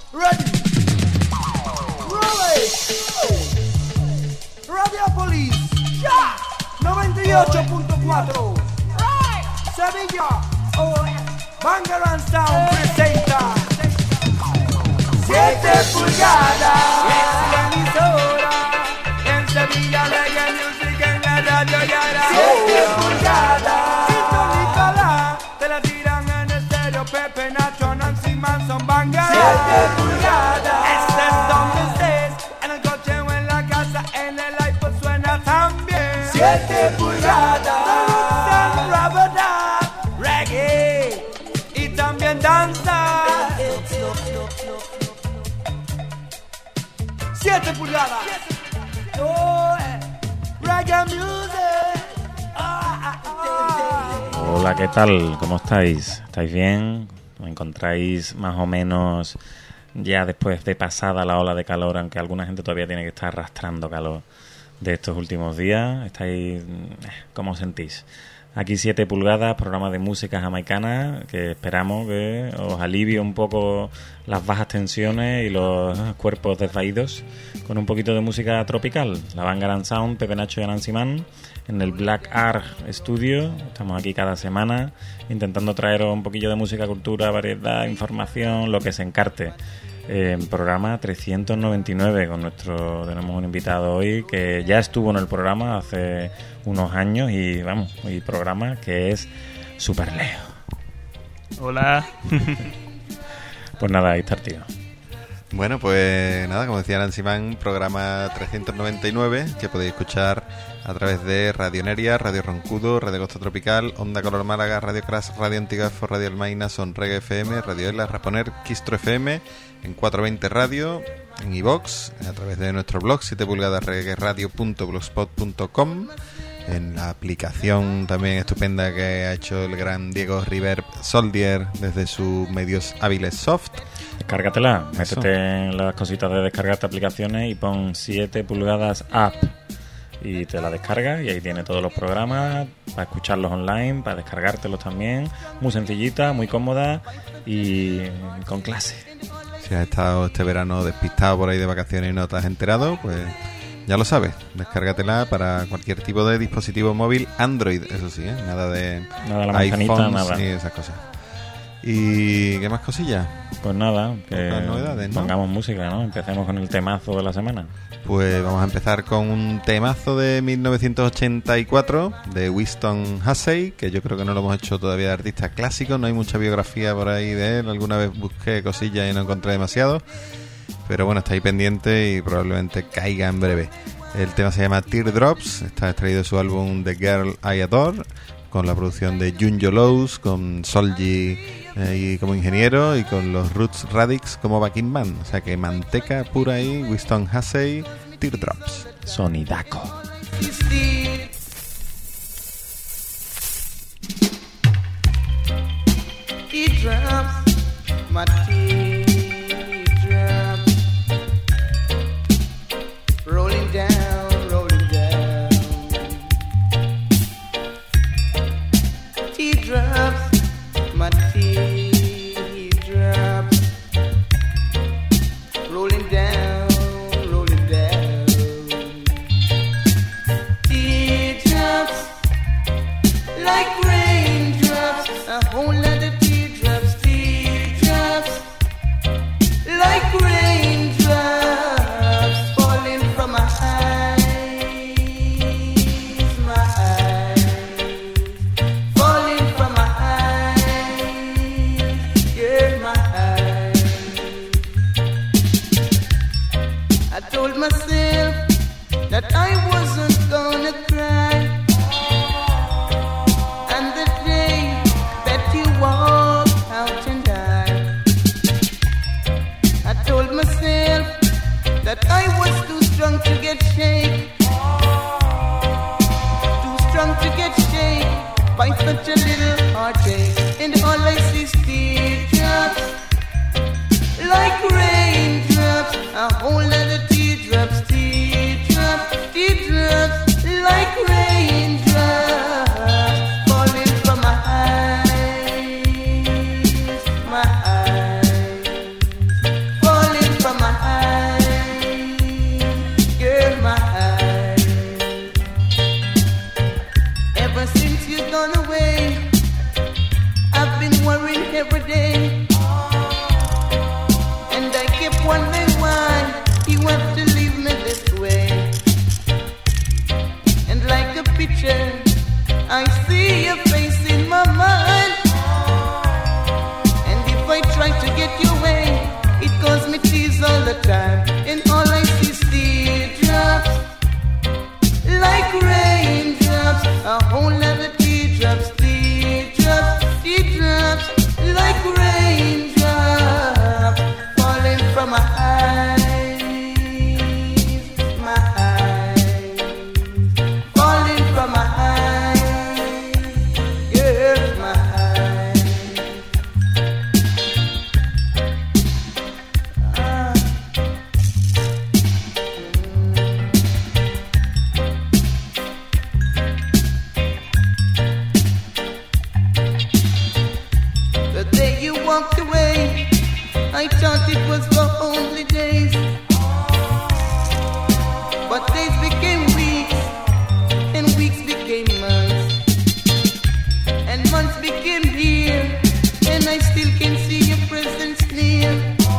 Ready. Roll it. Radiopolis. Ya. 98.4. Sevilla. Bangarang Sound presenta 7 pulgadas. Es la emisora. En Sevilla Reggae Music en la radio Yara. 7 pulgadas. Sintonízala. Te la tiran en estéreo. Pepe, Nacho, Nancy Manson, Bangarang. 7 pulgadas. Estés donde estés. En el coche o en la casa. En el iPod suena también. 7 pulgadas. Reggae y también danza. 7 pulgadas. Reggae music. Hola, ¿qué tal? ¿Cómo estáis? ¿Estáis bien? ¿Os encontráis más o menos ya después de pasada la ola de calor, aunque alguna gente todavía tiene que estar arrastrando calor de estos últimos días? ¿Estáis? ¿Cómo os sentís? Aquí 7 pulgadas, programa de música jamaicana que esperamos que os alivie un poco las bajas tensiones y los cuerpos desvaídos con un poquito de música tropical. La Bangarang Sound, Pepe, Nacho y Nancy Man en el Black Art Studio. Estamos aquí cada semana intentando traeros un poquillo de música, cultura, variedad, información, lo que se encarte. Programa 399 tenemos un invitado hoy que ya estuvo en el programa hace unos años y programa que es Super Leo. Hola. Pues nada, ahí está el tío. Bueno, pues nada, como decía Nancy Man, programa 399 que podéis escuchar a través de Radio Neria, Radio Roncudo, Radio Costa Tropical, Onda Color Málaga, Radio Crash, Radio Antigafo, Radio Almaina, Son Reggae FM, Radio Ela, Raponer, Quistro FM, en 420 Radio, en iVox, a través de nuestro blog 7pulgadasreggaeradio.blogspot.com, en la aplicación también estupenda que ha hecho el gran Diego River Soldier desde sus medios hábiles soft. Descárgatela, métete en las cositas de descargarte aplicaciones y pon 7 pulgadas app y te la descargas y ahí tiene todos los programas para escucharlos online, para descargártelos también, muy sencillita, muy cómoda y con clase. Si has estado este verano despistado por ahí de vacaciones y no te has enterado, pues ya lo sabes, descárgatela para cualquier tipo de dispositivo móvil Android, eso sí, nada de la manzanita, nada. Y esas cosas. ¿Y qué más cosillas? Pues nada, que novedades, ¿no? Pongamos música, ¿no? Empecemos con el temazo de la semana. Pues vamos a empezar con un temazo de 1984 de Winston Hussey, que yo creo que no lo hemos hecho todavía de artista clásico, no hay mucha biografía por ahí de él, alguna vez busqué cosillas y no encontré demasiado, pero bueno, está ahí pendiente y probablemente caiga en breve. El tema se llama Teardrops, está extraído de su álbum The Girl I Adore, con la producción de Junjo Lows, con Solji como ingeniero y con los Roots Radix como backing band. O sea que manteca pura ahí, Winston Hussey, Teardrops. Sonidaco. Teardrops, my teardrops, rolling down, rolling down. Teardrops, my teardrops, rolling down, rolling down. Teardrops, like raindrops, a whole lot of teardrops, teardrops, like raindrops, falling from my eyes, my eyes, falling from my eyes, yeah, my eyes. I told myself that I wasn't gonna cry, and the day that you walked out and died, I told myself that I was too strong to get shaken, too strong to get shaken by such a little heartache, and all I see is teardrops, like raindrops, a whole lot of teardrops, teardrops, teardrops, like raindrops, falling from my eyes, my eyes, falling every day. And I kept wondering why you have to leave me this way. And like a picture, I see your face in my mind. And if I try to get your way, it causes me tears all the time. And all I see is teardrops, like raindrops, a whole lot of teardrops, teardrops, teardrops, like raindrops, falling from my eyes, falling from my eyes, yes, my eyes. The day you walked away, I thought it was for only days. But days became weeks, and weeks became months, and months became years, and I still can see your presence near.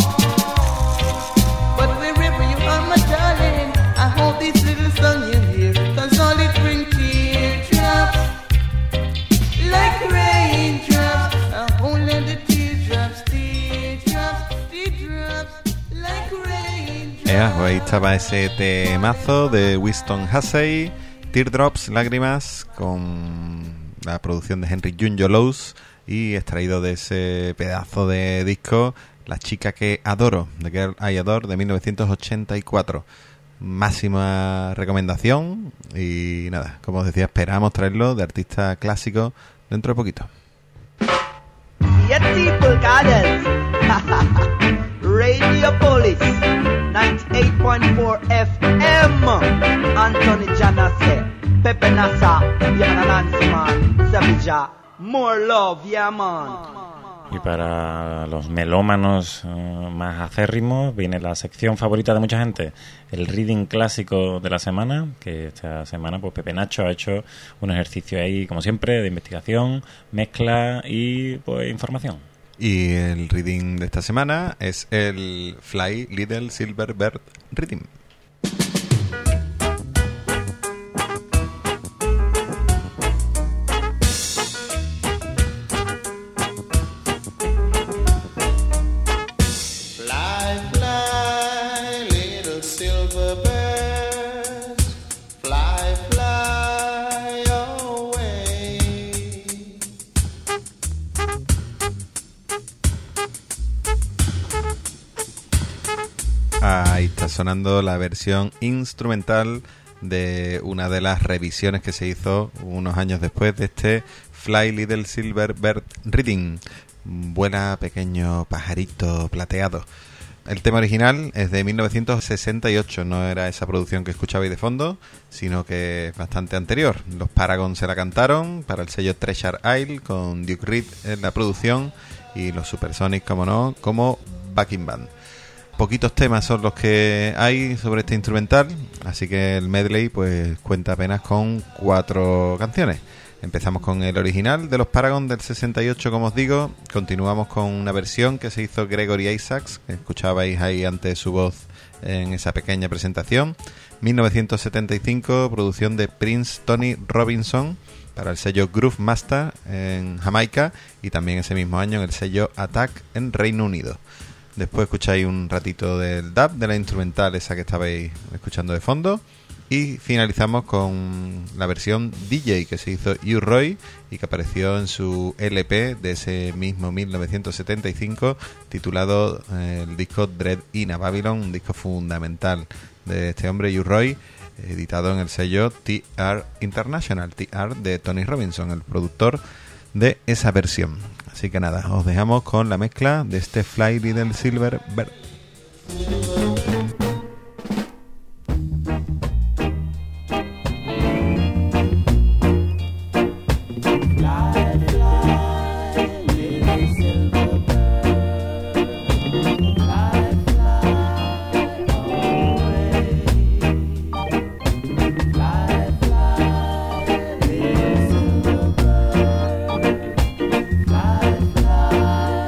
But wherever you are, my darling, I hope this little song you hear, 'cause all it brings teardrops, like raindrops, a whole lot of teardrops, teardrops, teardrops, like raindrops. Ahí estaba ese temazo de Winston Hussey, Teardrops, Lágrimas, con la producción de Henry Junjo Lowes y extraído de ese pedazo de disco La chica que adoro, The Girl I Adore, de 1984. Máxima recomendación y nada, como os decía, esperamos traerlo de artista clásico dentro de poquito. Yet people goddess. Radio Police 98.4 FM. Anthony Janase, Pepe Nasa, Yana Nancy man, Sevilla. More love, yeah man. Y para los melómanos más acérrimos viene la sección favorita de mucha gente, el reading clásico de la semana, que esta semana pues Pepe Nacho ha hecho un ejercicio ahí, como siempre, de investigación, mezcla y pues información. Y el reading de esta semana es el Fly Little Silver Bird Reading. Ahí está sonando la versión instrumental de una de las revisiones que se hizo unos años después de este Fly Little Silver Bird Reading. Vuela pequeño pajarito plateado. El tema original es de 1968, no era esa producción que escuchabais de fondo, sino que es bastante anterior. Los Paragon se la cantaron para el sello Treasure Isle, con Duke Reed en la producción y los Supersonics, como no, como backing band. Poquitos temas son los que hay sobre este instrumental, así que el medley pues cuenta apenas con 4 canciones. Empezamos con el original de los Paragon del 68, como os digo. Continuamos con una versión que se hizo Gregory Isaacs, que escuchabais ahí antes su voz en esa pequeña presentación. 1975, producción de Prince Tony Robinson para el sello Groove Master en Jamaica, y también ese mismo año en el sello Attack en Reino Unido. Después escucháis un ratito del dub, de la instrumental esa que estabais escuchando de fondo. Y finalizamos con la versión DJ que se hizo U-Roy y que apareció en su LP de ese mismo 1975, titulado el disco Dread in a Babylon, un disco fundamental de este hombre U-Roy, editado en el sello TR International, TR de Tony Robinson, el productor de esa versión. Así que nada, os dejamos con la mezcla de este Fly Little Silver Bird. Fly,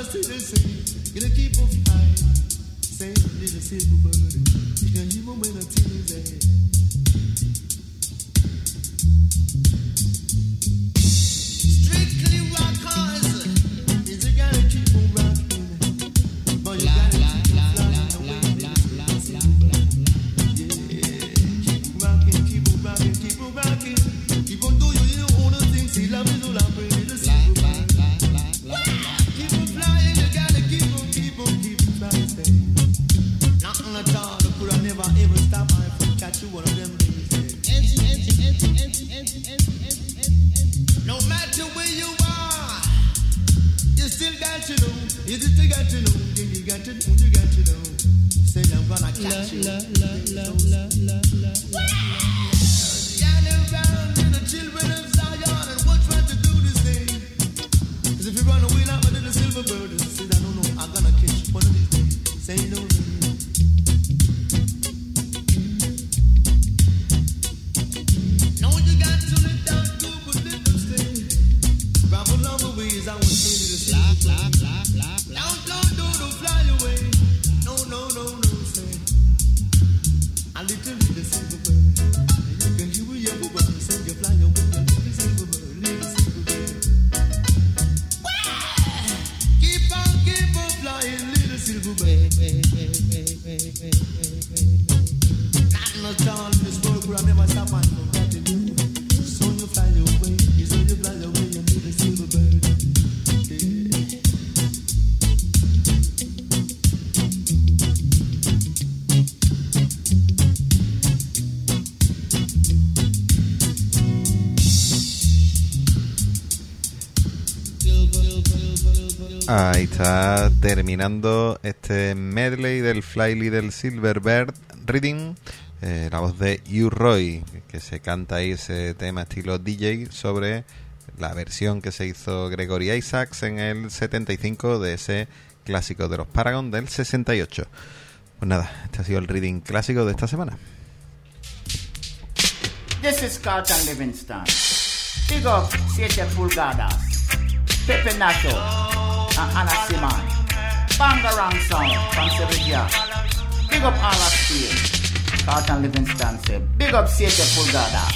still sing, gonna keep on flying. Say, little silver bird, you can hear when I tell you that. Strictly rockers, is you gotta keep on rocking, but you gotta keep on flying away. Yeah, keep on rocking, keep on rocking, keep on rocking, keep on doing your own thing. See, love is all I'm bringing the silver bird. Keep on flying, you gotta keep on flying, stay. Nothing at all, I could have never ever stop I from catch you one of them things. No matter where you are, you still got to know. You still got to know. You got to know. You got to know. Say I'm gonna catch you. Standing around to the children of Zion, and we're trying to do this thing. 'Cause if you run away like my little silver bird, say I don't know, I'm gonna catch you one of these days. Say no. No, you got to let down too, but let them stay. Travel long ways, I want to say to the silver bird. Don't fly away. No, say. I literally the silver bird. And you can hear me everybody say you fly away, little silver bird, little silver bird. Keep on flying, little silver bird. Nothing at all in this world could I never stop and forget to do. So you fly away, so you fly away, you little silver bird. Yeah. Ahí está terminando este medley del Fly Little Silverbird Reading, la voz de U-Roy, que se canta ahí ese tema estilo DJ sobre la versión que se hizo Gregory Isaacs en el 75 de ese clásico de los Paragon del 68. Pues nada, este ha sido el reading clásico de esta semana. This is Carlton Livingston. Big up 7 pulgadas. Pepe Nacho. And Anna Simon. Bangarang Sound from Sevilla. Big up all of Spain. Carlton Livingston said, big up 7 pulgadas.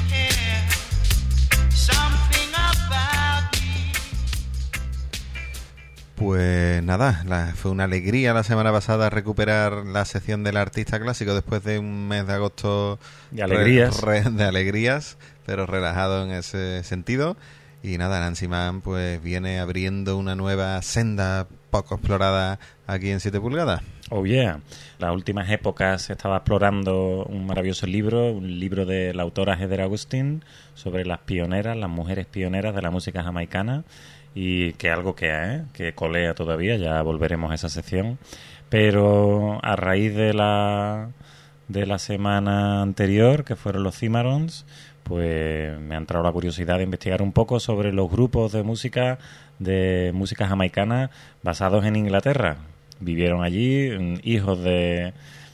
Pues nada, fue una alegría la semana pasada recuperar la sección del artista clásico después de un mes de agosto de alegrías, de alegrías, pero relajado en ese sentido. Y nada, Nancy Mann pues viene abriendo una nueva senda poco explorada aquí en 7 pulgadas. Oh yeah, las últimas épocas estaba explorando un maravilloso libro, un libro de la autora Heather Augustine sobre las pioneras, las mujeres pioneras de la música jamaicana, y que algo que colea todavía, ya volveremos a esa sección. Pero a raíz de la semana anterior, que fueron los Cimarrons, pues me ha entrado la curiosidad de investigar un poco sobre los grupos de música jamaicana basados en Inglaterra. Vivieron allí, hijos del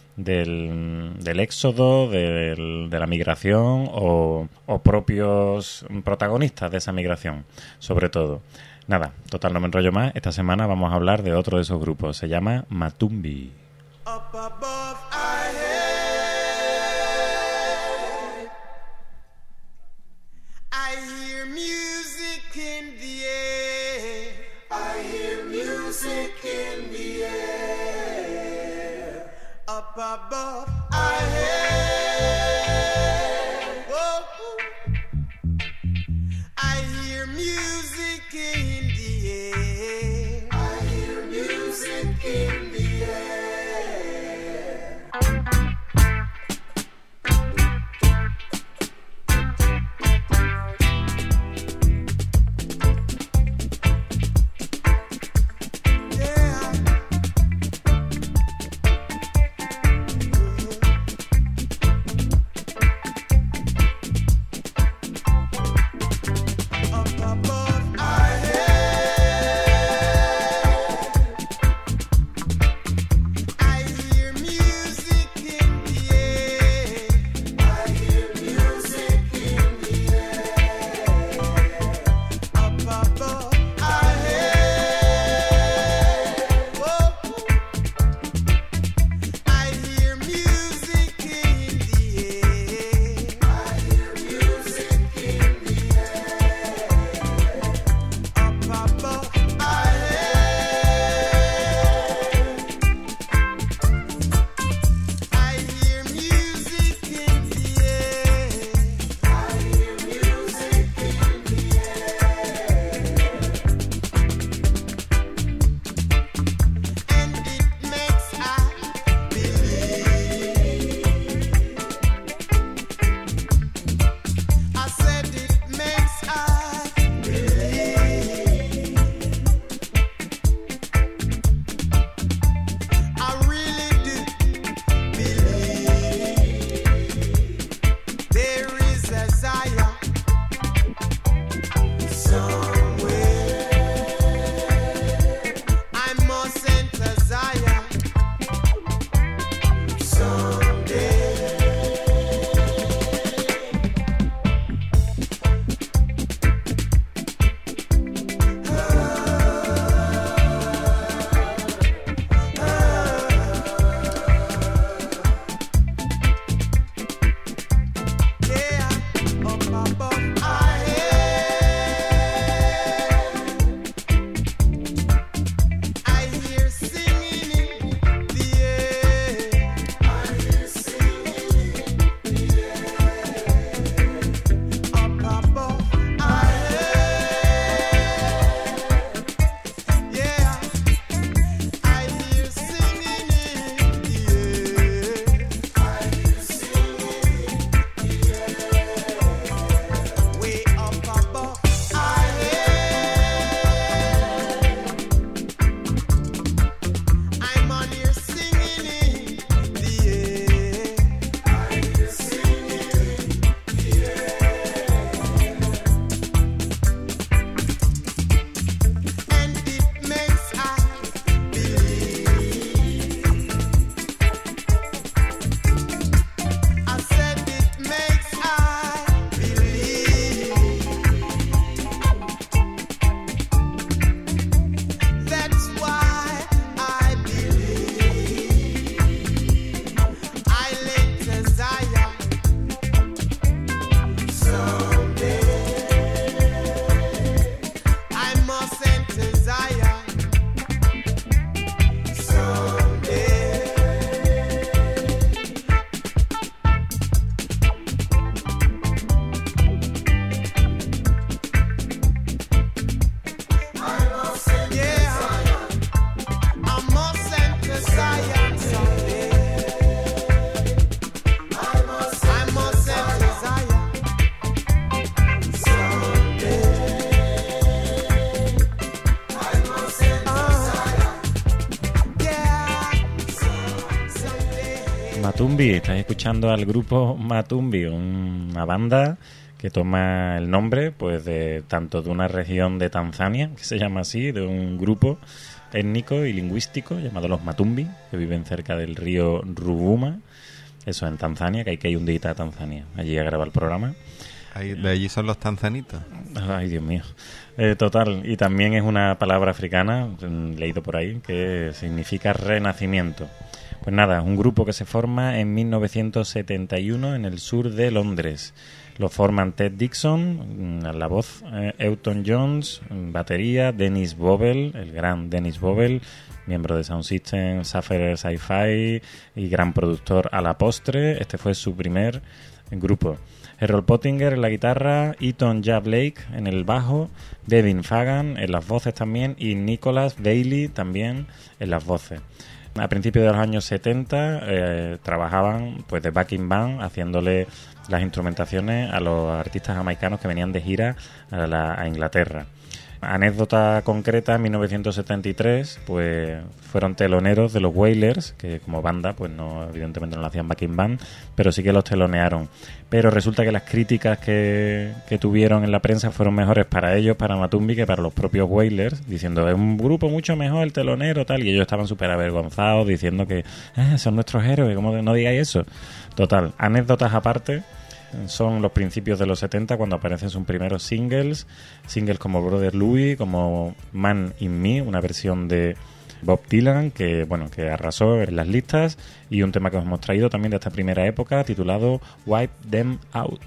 éxodo, de la migración o propios protagonistas de esa migración, sobre todo. Nada, total, no me enrollo más. Esta semana vamos a hablar de otro de esos grupos. Se llama Matumbi. Up above our head, I hear music in the air. I hear music in the air. Up above our head, oh, I hear music in the air. I hear music in the air. Yeah. Matumbi. Estáis escuchando al grupo Matumbi, una banda que toma el nombre pues de tanto de una región de Tanzania, que se llama así, de un grupo étnico y lingüístico llamado los Matumbi, que viven cerca del río Ruvuma, eso en Tanzania, que hay que ir un día a Tanzania, allí a grabar el programa. De allí son los tanzanitos. Ay, Dios mío. Total, y también es una palabra africana, leído por ahí, que significa renacimiento. Pues nada, un grupo que se forma en 1971 en el sur de Londres. Lo forman Ted Dixon, la voz, Elton Jones, batería, Dennis Bovell, el gran Dennis Bovell, miembro de Sound System, Sapphire Sci-Fi y gran productor a la postre. Este fue su primer grupo. Errol Pottinger en la guitarra, Eaton J. Blake en el bajo, Devin Fagan en las voces también y Nicholas Bailey también en las voces. A principios de los años 70 trabajaban pues de backing band haciéndole las instrumentaciones a los artistas jamaicanos que venían de gira a Inglaterra. Anécdota concreta, en 1973 pues fueron teloneros de los Wailers, que como banda pues no, evidentemente no lo hacían backing band, pero sí que los telonearon. Pero resulta que las críticas que tuvieron en la prensa fueron mejores para ellos, para Matumbi, que para los propios Wailers, diciendo es un grupo mucho mejor el telonero, tal, y ellos estaban súper avergonzados diciendo que son nuestros héroes, ¿cómo no digáis eso? Total, anécdotas aparte. Son los principios de los 70 cuando aparecen sus primeros singles como Brother Louie, como Man in Me, una versión de Bob Dylan que arrasó en las listas, y un tema que os hemos traído también de esta primera época titulado Wipe Them Out.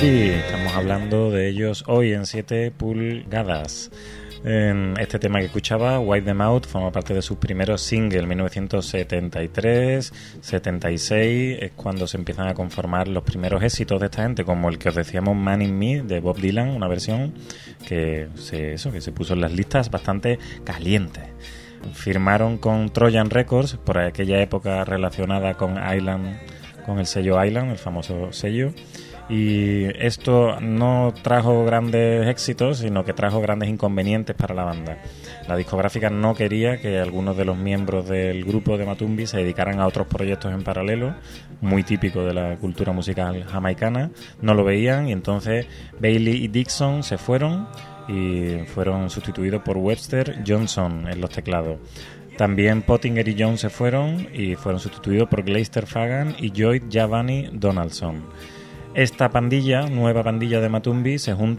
Matumbi. Estamos hablando de ellos hoy en 7 pulgadas. Este tema que escuchaba, Wipe Them Out, forma parte de sus primeros singles, 1973, 76, es cuando se empiezan a conformar los primeros éxitos de esta gente, como el que os decíamos, Man in Me, de Bob Dylan, una versión que se puso en las listas bastante calientes. Firmaron con Trojan Records, por aquella época relacionada con Island, con el sello Island, el famoso sello. Y esto no trajo grandes éxitos, sino que trajo grandes inconvenientes para la banda. La discográfica no quería que algunos de los miembros del grupo de Matumbi se dedicaran a otros proyectos en paralelo, muy típico de la cultura musical jamaicana. No lo veían y entonces Bailey y Dixon se fueron y fueron sustituidos por Webster Johnson en los teclados. También Pottinger y Jones se fueron y fueron sustituidos por Glaister Fagan y Lloyd Giovanni Donaldson. Esta pandilla, nueva pandilla de Matumbi,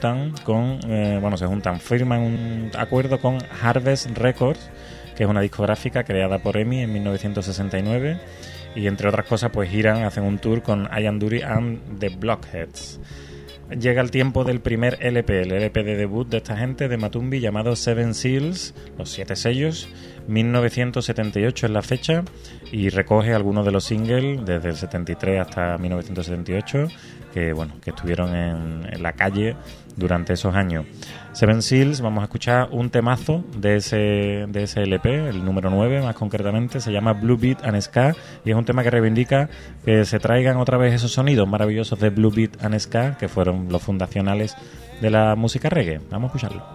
firman un acuerdo con Harvest Records, que es una discográfica creada por EMI en 1969, y entre otras cosas pues giran, hacen un tour con Ian Dury and the Blockheads. Llega el tiempo del primer LP, el LP de debut de esta gente de Matumbi, llamado Seven Seals, los 7 sellos. 1978 es la fecha y recoge algunos de los singles desde el 73 hasta 1978 que estuvieron en la calle durante esos años. Seven Seals, vamos a escuchar un temazo de ese LP, el número 9 más concretamente, se llama Blue Beat and Ska, y es un tema que reivindica que se traigan otra vez esos sonidos maravillosos de Blue Beat and Ska, que fueron los fundacionales de la música reggae. Vamos a escucharlo.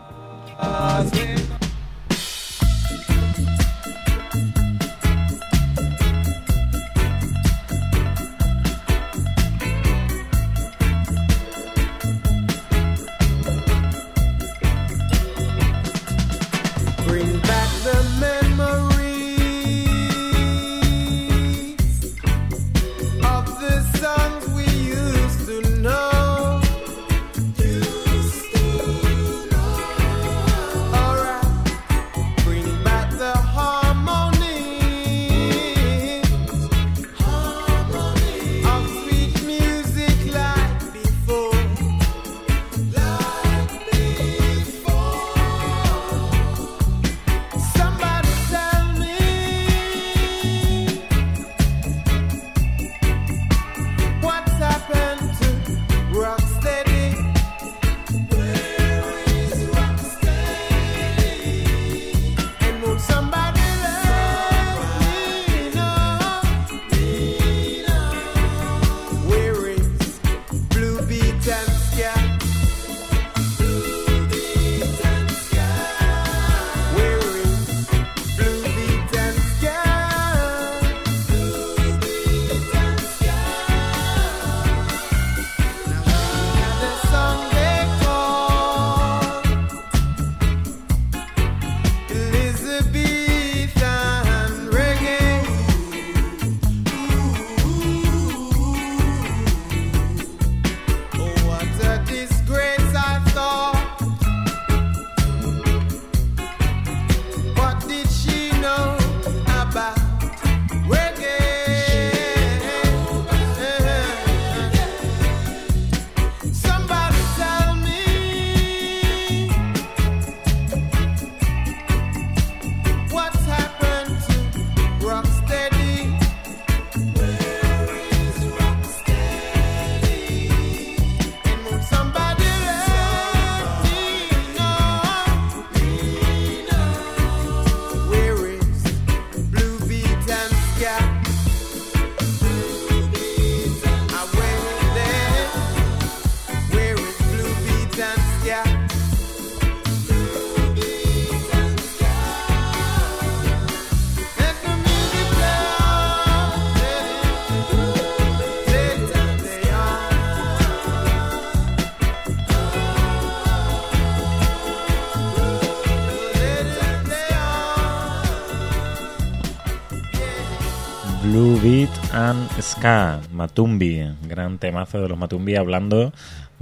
Blue Beat and Ska, Matumbi, gran temazo de los Matumbi, hablando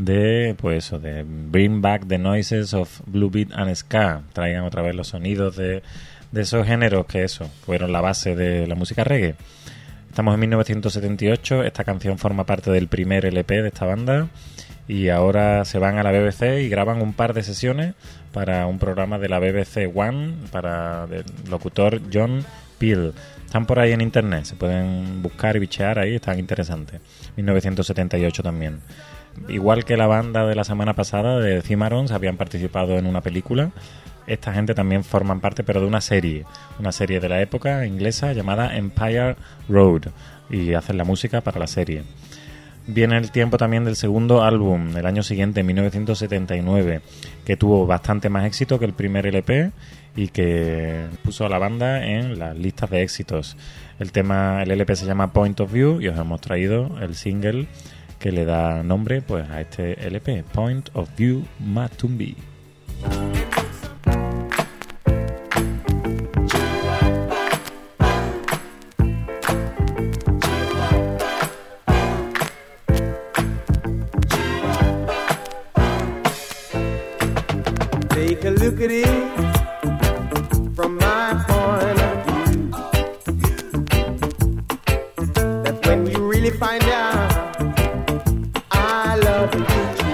de de Bring Back the Noises of Blue Beat and Ska, traigan otra vez los sonidos de esos géneros que fueron la base de la música reggae. Estamos en 1978, esta canción forma parte del primer LP de esta banda y ahora se van a la BBC y graban un par de sesiones para un programa de la BBC One para el locutor John Peel. Están por ahí en internet, se pueden buscar y bichear ahí, están interesantes. 1978 también. Igual que la banda de la semana pasada de Cimarrons habían participado en una película, esta gente también forman parte, pero de una serie de la época inglesa llamada Empire Road, y hacen la música para la serie. Viene el tiempo también del segundo álbum, el año siguiente, 1979, que tuvo bastante más éxito que el primer LP y que puso a la banda en las listas de éxitos. El LP se llama Point of View y os hemos traído el single que le da nombre pues a este LP, Point of View Matumbi. Take a look at it from my point of view. That when you really find out I love you,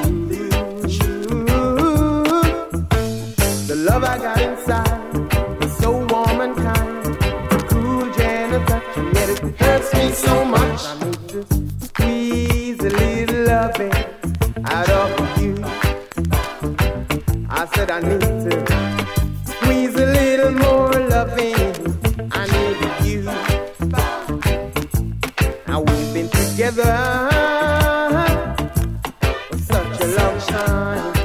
the love I got inside is so warm and kind, cool, gentle touch, and yet it hurts me so much. I need to squeeze a little loving out of you. I said I need to squeeze a little more loving. I need you. Now we've been together for such a long time.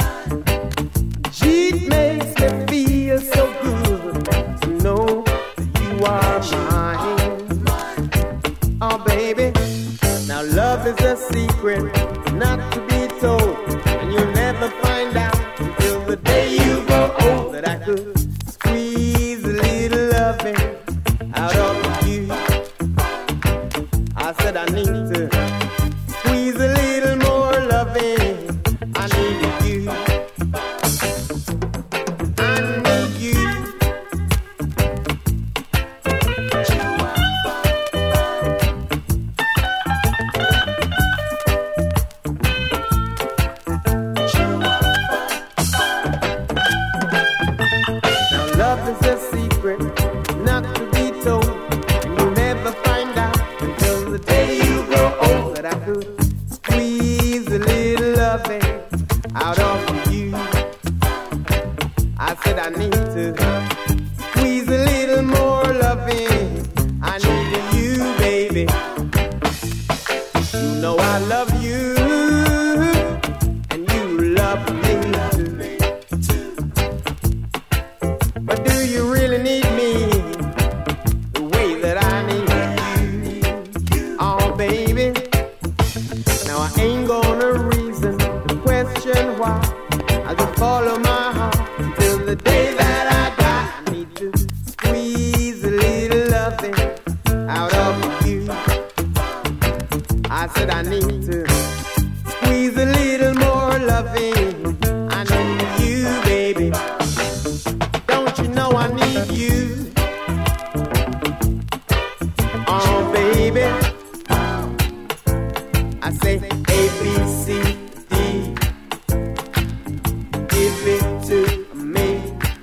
Gee, it makes me feel so good to know that you are mine. Oh baby, now love is a secret not to be told, and you'll never find out the day you grow old that I could squeeze a little loving out of you. I said I need to squeeze a little more loving. I need you. I need you. Love is a secret not to be told, and you'll never find out until the day you grow old that I could squeeze a little loving out of you. I said I need to squeeze a little more loving. I need you, baby. You know I love you, and you love me too. But do you really need me the way that I need you? Oh, baby. Now I ain't gonna reason to question why. I'll just follow my heart until the day that I die. I need to squeeze a little loving out of you. I said I need to squeeze a little more loving. I need you, baby. I need you. Oh, baby. I say A, B, C, D. Give it to me.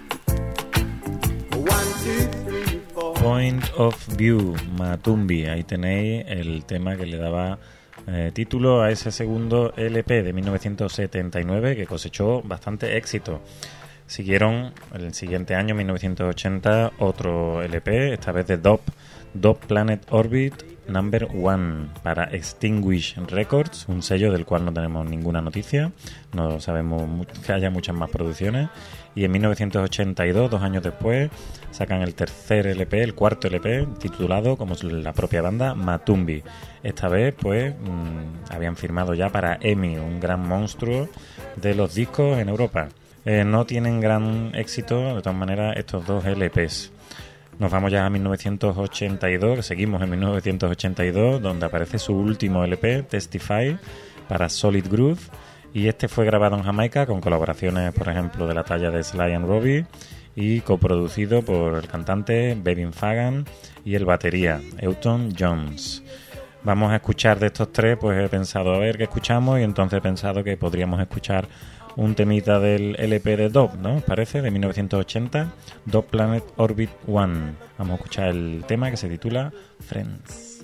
1, 2, 3, 4. Point of View, Matumbi. Ahí tenéis el tema que le daba título a ese segundo LP de 1979 que cosechó bastante éxito. Siguieron el siguiente año, 1980, otro LP, esta vez de Dop Planet Orbit Number 1 para Extinguish Records, un sello del cual no tenemos ninguna noticia, no sabemos que haya muchas más producciones. Y en 1982, 2 años después, sacan el tercer LP, el cuarto LP, titulado, como la propia banda, Matumbi. Esta vez, pues, habían firmado ya para EMI, un gran monstruo de los discos en Europa. No tienen gran éxito, de todas maneras, estos dos LPs. Nos vamos ya a 1982, seguimos en 1982, donde aparece su último LP, Testify, para Solid Groove. Y este fue grabado en Jamaica con colaboraciones, por ejemplo, de la talla de Sly and Robbie, y coproducido por el cantante Bevin Fagan y el batería Elton Jones. Vamos a escuchar de estos tres, pues he pensado a ver qué escuchamos y entonces he pensado que podríamos escuchar un temita del LP de Dub, ¿no? ¿Os parece? De 1980, Dub Planet Orbit One. Vamos a escuchar el tema que se titula Friends.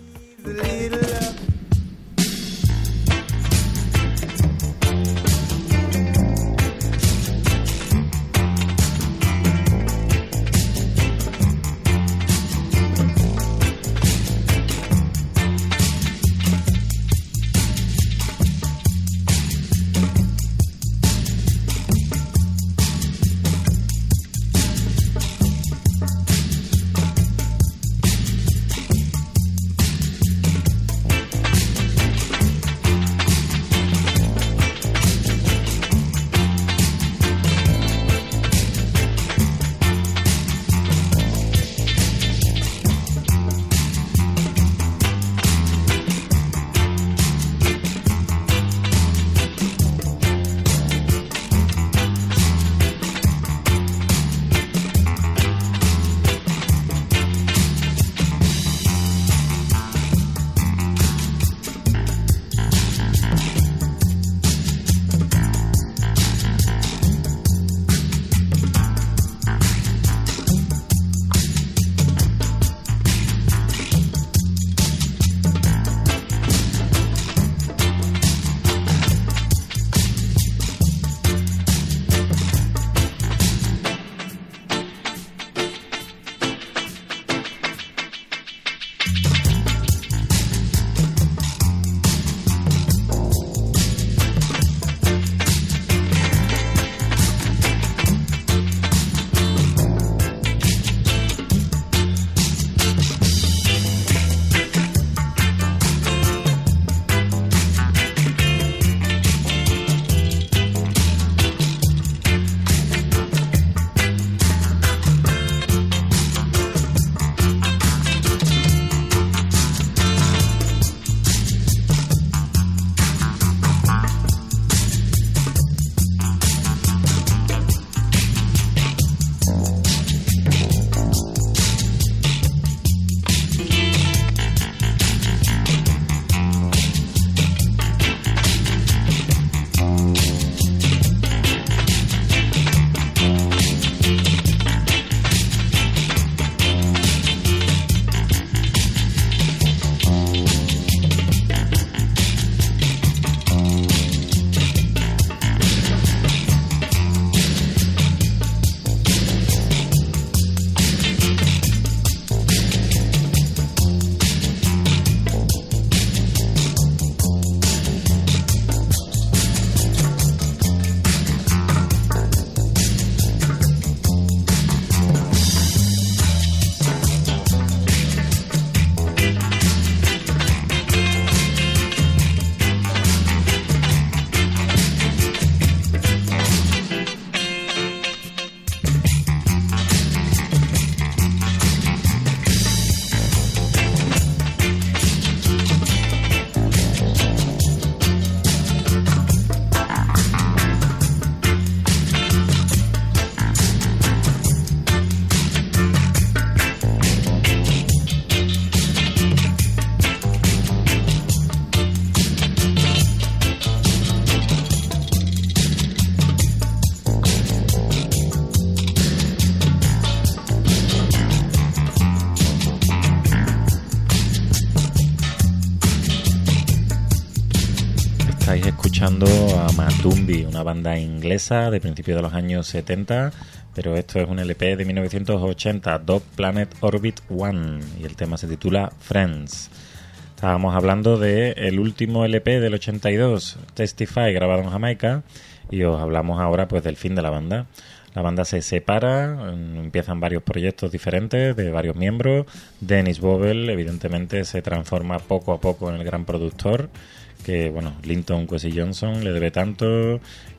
Estáis escuchando a Matumbi, una banda inglesa de principios de los años 70, pero esto es un LP de 1980, Dub Planet Orbit One, y el tema se titula Friends. Estábamos hablando del último LP del 82, Testify, grabado en Jamaica, y os hablamos ahora pues del fin de la banda. La banda se separa, empiezan varios proyectos diferentes de varios miembros. Dennis Bovell, evidentemente, se transforma poco a poco en el gran productor que, bueno, Linton Kwesi Johnson le debe tanto,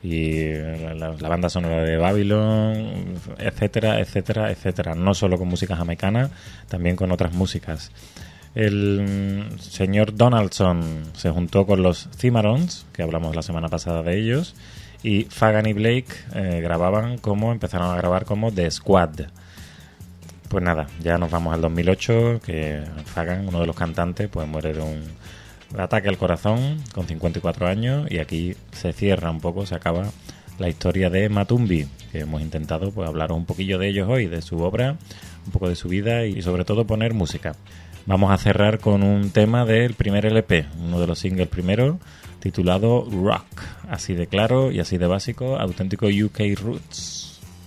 y la banda sonora de Babylon, etcétera, etcétera, etcétera. No solo con música jamaicana, también con otras músicas. El señor Donaldson se juntó con los Cimarrons, que hablamos la semana pasada de ellos, y Fagan y Blake empezaron a grabar como The Squad. Pues nada, ya nos vamos al 2008, que Fagan, uno de los cantantes, pues muere de un ataque al corazón con 54 años, y aquí se cierra un poco, se acaba la historia de Matumbi, que hemos intentado pues hablaros un poquillo de ellos hoy, de su obra, un poco de su vida y sobre todo poner música. Vamos a cerrar con un tema del primer LP, uno de los singles primeros, titulado Rock, así de claro y así de básico, auténtico UK Roots.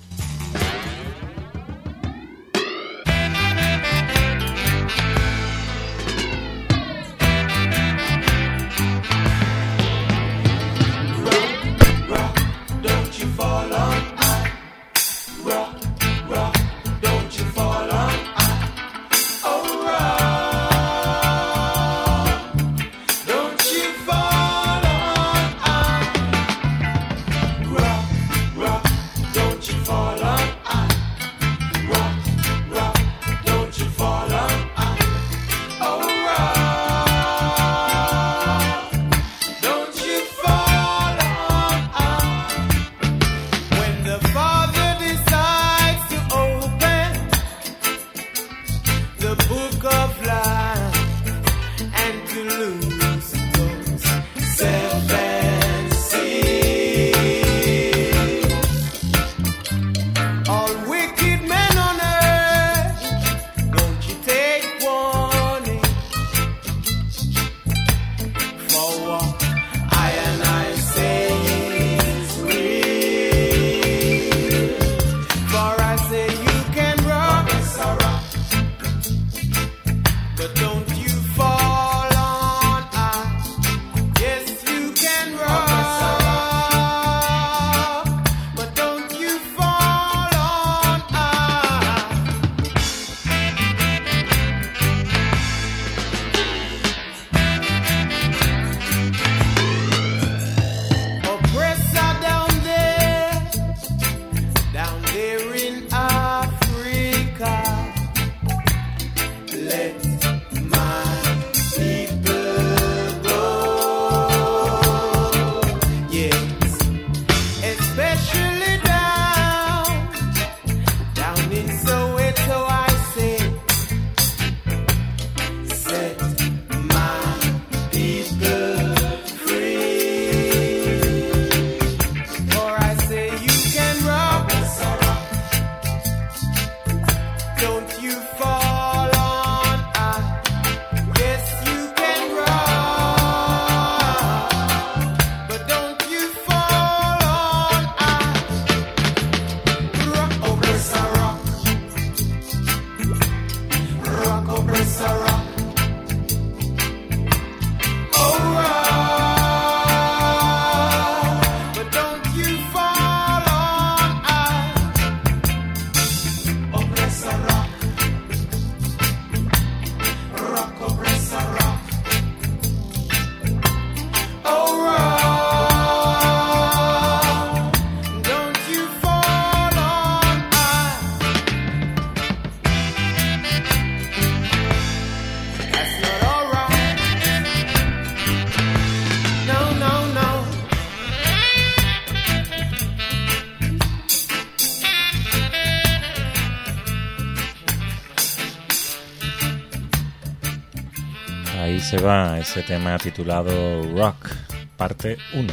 Ahí se va ese tema titulado Rock, parte 1,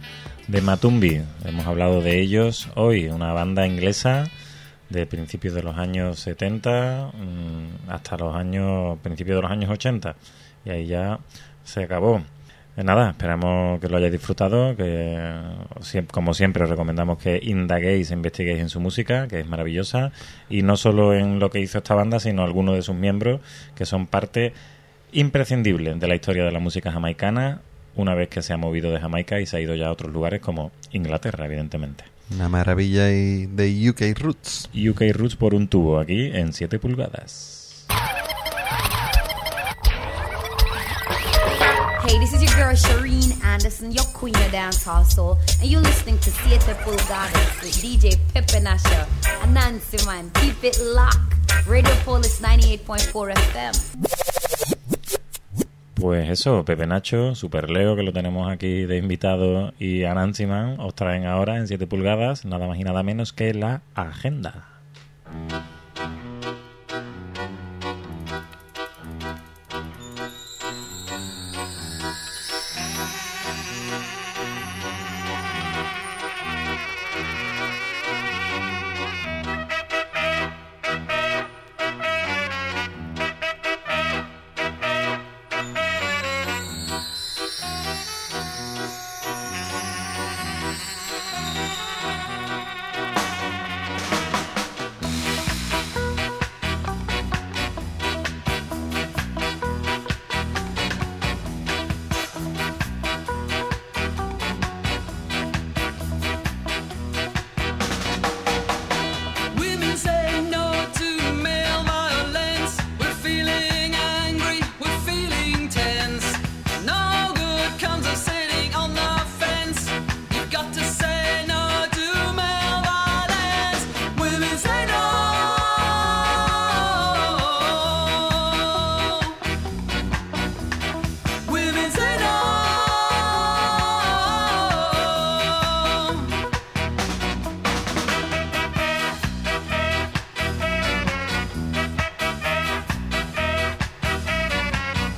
de Matumbi. Hemos hablado de ellos hoy, una banda inglesa de principios de los años 70 hasta los principios de los años 80. Y ahí ya se acabó. Nada, esperamos que lo hayáis disfrutado, que como siempre os recomendamos que indaguéis, investiguéis en su música, que es maravillosa, y no solo en lo que hizo esta banda, sino algunos de sus miembros, que son parte imprescindible de la historia de la música jamaicana, una vez que se ha movido de Jamaica y se ha ido ya a otros lugares como Inglaterra, evidentemente. Una maravilla de UK Roots. UK Roots por un tubo, aquí en 7 pulgadas. Hey, this is your girl Shireen Anderson, your queen of dancehall soul, and you're listening to 7 Pulgadas with DJ Pepe Nasha and Nancy Man. Keep it locked. Radio Polis 98.4 FM. Pues eso, Pepe Nacho, Super Leo, que lo tenemos aquí de invitado, y a Nancy Man os traen ahora en 7 pulgadas nada más y nada menos que la agenda.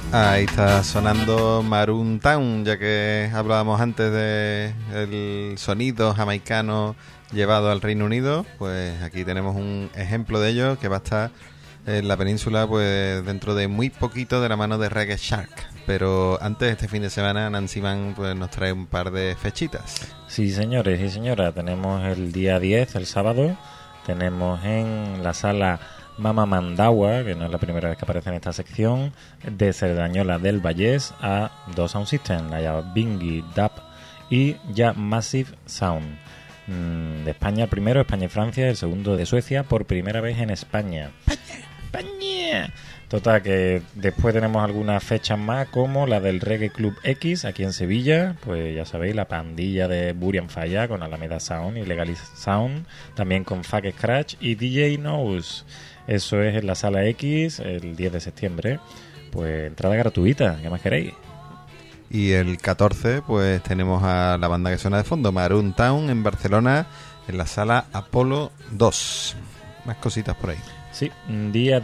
Ahí está sonando Maroon Town, ya que hablábamos antes de el sonido jamaicano llevado al Reino Unido, pues aquí tenemos un ejemplo de ello que va a estar en la península pues dentro de muy poquito de la mano de Reggae Shark. Pero antes, este fin de semana, Nancy Mann pues nos trae un par de fechitas. Sí, señores y señoras, tenemos el día 10, el sábado, tenemos en la sala Mama Mandawa, que no es la primera vez que aparece en esta sección, de Cerdañola del Vallés a dos Sound System, la Bingy Dub y ya Massive Sound. De España el primero, España y Francia, el segundo de Suecia, por primera vez en España. España. Total, que después tenemos algunas fechas más, como la del Reggae Club X, aquí en Sevilla, pues ya sabéis, la pandilla de Burian Falla con Alameda Sound y Legalis Sound, también con Fuck Scratch y DJ Knows. Eso es en la Sala X, el 10 de septiembre. Pues entrada gratuita, ¿qué más queréis? Y el 14, pues tenemos a la banda que suena de fondo, Maroon Town, en Barcelona, en la Sala Apolo 2. Más cositas por ahí. Sí, día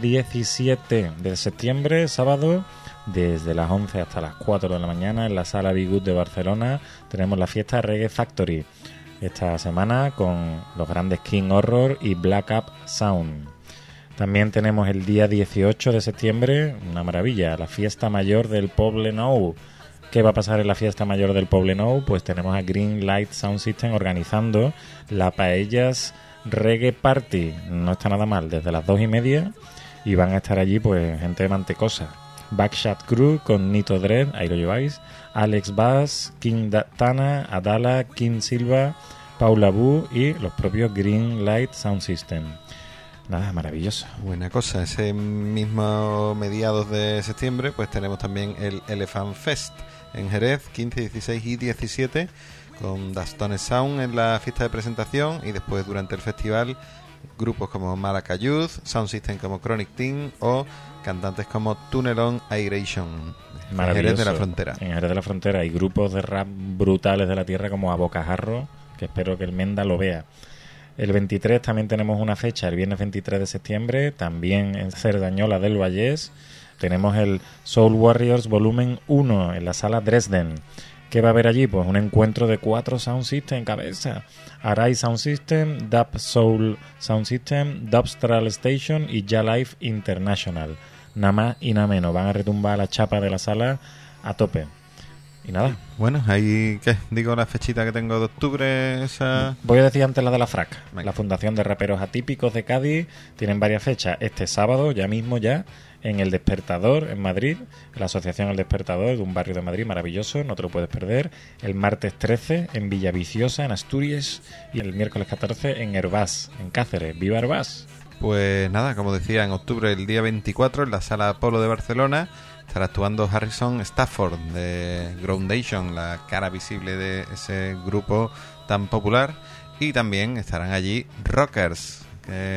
17 de septiembre, sábado, desde las 11 hasta las 4 de la mañana, en la Sala Be Good de Barcelona, tenemos la fiesta Reggae Factory. Esta semana con los grandes King Horror y Black Up Sound. También tenemos el día 18 de septiembre, una maravilla, la fiesta mayor del Poblenou. ¿Qué va a pasar en la fiesta mayor del Poblenou? Pues tenemos a Green Light Sound System organizando la Paellas Reggae Party. No está nada mal, desde las 2:30, y van a estar allí pues gente de mantecosa. Backshot Crew con Nito Dread, ahí lo lleváis, Alex Bass, King Tana, Adala, King Silva, Paula Bu y los propios Green Light Sound System. Nada, maravilloso. Buena cosa. Ese mismo mediados de septiembre pues tenemos también el Elephant Fest en Jerez, 15, 16 y 17, con Dastone Sound en la fiesta de presentación, y después durante el festival grupos como Malacca Youth, Sound System como Chronic Team o cantantes como Tunnelon Aeration en Jerez de la Frontera. En Jerez de la Frontera hay grupos de rap brutales de la tierra como A Bocajarro, que espero que el Menda lo vea. El 23 también tenemos una fecha, el viernes 23 de septiembre, también en Cerdañola del Vallés. Tenemos el Soul Warriors Volumen 1 en la Sala Dresden. ¿Qué va a haber allí? Pues un encuentro de 4 Sound System en cabeza. Arai Sound System, Dub Soul Sound System, Dubstral Station y Ja-Life International. Nada más y nada menos. Van a retumbar la chapa de la sala a tope. Y nada. Bueno, ahí, ¿qué? Digo la fechita que tengo de octubre, esa... Voy a decir antes la de la FRAC. Venga. La Fundación de Raperos Atípicos de Cádiz tienen varias fechas. Este sábado, ya mismo ya, en El Despertador, en Madrid, la Asociación El Despertador, de un barrio de Madrid maravilloso, no te lo puedes perder. El martes 13 en Villaviciosa, en Asturias, y el miércoles 14 en Hervás, en Cáceres. ¡Viva Hervás! Pues nada, como decía, en octubre, el día 24, en la Sala Apolo de Barcelona, estará actuando Harrison Stafford de Groundation, la cara visible de ese grupo tan popular. Y también estarán allí Rockers.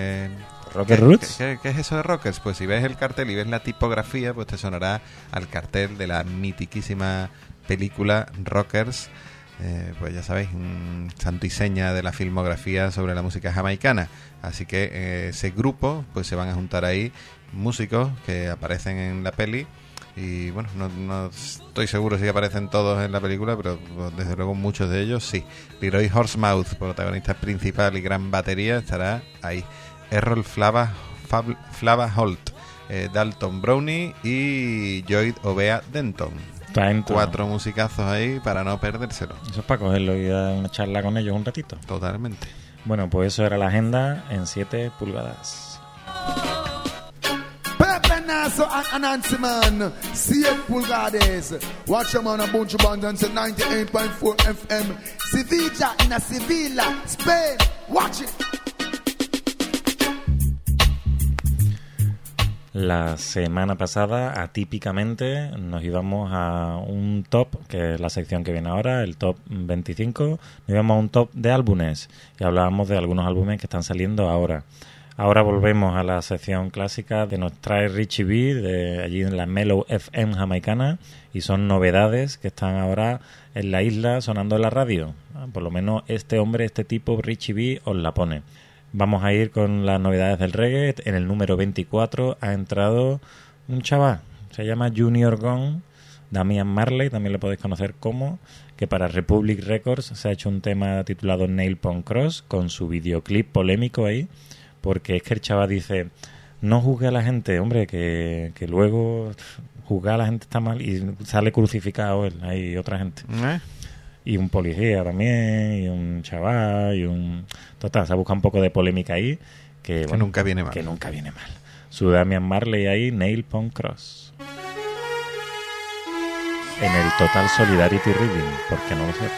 ¿Rocker Roots? ¿Qué es eso de Rockers? Pues si ves el cartel y ves la tipografía, pues te sonará al cartel de la mitiquísima película Rockers. Pues ya sabéis, un santo y seña de la filmografía sobre la música jamaicana. Así que ese grupo, pues se van a juntar ahí músicos que aparecen en la peli. Y bueno, no estoy seguro si aparecen todos en la película, pero desde luego muchos de ellos sí. Leroy Horsemouth, protagonista principal y gran batería, estará ahí. Errol Flava Holt, Dalton Brownie y Lloyd Ovea Denton. 4 musicazos ahí para no perdérselo. Eso es para cogerlo y dar una charla con ellos un ratito. Totalmente. Bueno, pues eso era la agenda en 7 pulgadas. Pepenazo and Nancy Man, 7 pulgadas. Watch them on a bunch of bands and 98.4 FM. Sevilla in a Sevilla, Spain. Watch it. La semana pasada, atípicamente, nos íbamos a un top, que es la sección que viene ahora, el top 25. Nos íbamos a un top de álbumes y hablábamos de algunos álbumes que están saliendo ahora. Ahora volvemos a la sección clásica de nos trae Richie B, de allí en la Mellow FM jamaicana, y son novedades que están ahora en la isla sonando en la radio. Por lo menos este hombre, este tipo, Richie B, os la pone. Vamos a ir con las novedades del reggae. En el número 24 ha entrado un chaval. Se llama Junior Gong, Damian Marley, también lo podéis conocer como, que para Republic Records se ha hecho un tema titulado Nail Punk Cross, con su videoclip polémico ahí, porque es que el chaval dice, no juzgue a la gente, hombre, que luego juzgar a la gente está mal, y sale crucificado él, hay otra gente. Y un policía también, y un chaval, y un... Total, se busca un poco de polémica ahí, que bueno, nunca viene mal. Que nunca viene mal. Su Damian Marley ahí, Nail Punk Cross. En el Total Solidarity Reading, porque no lo sé.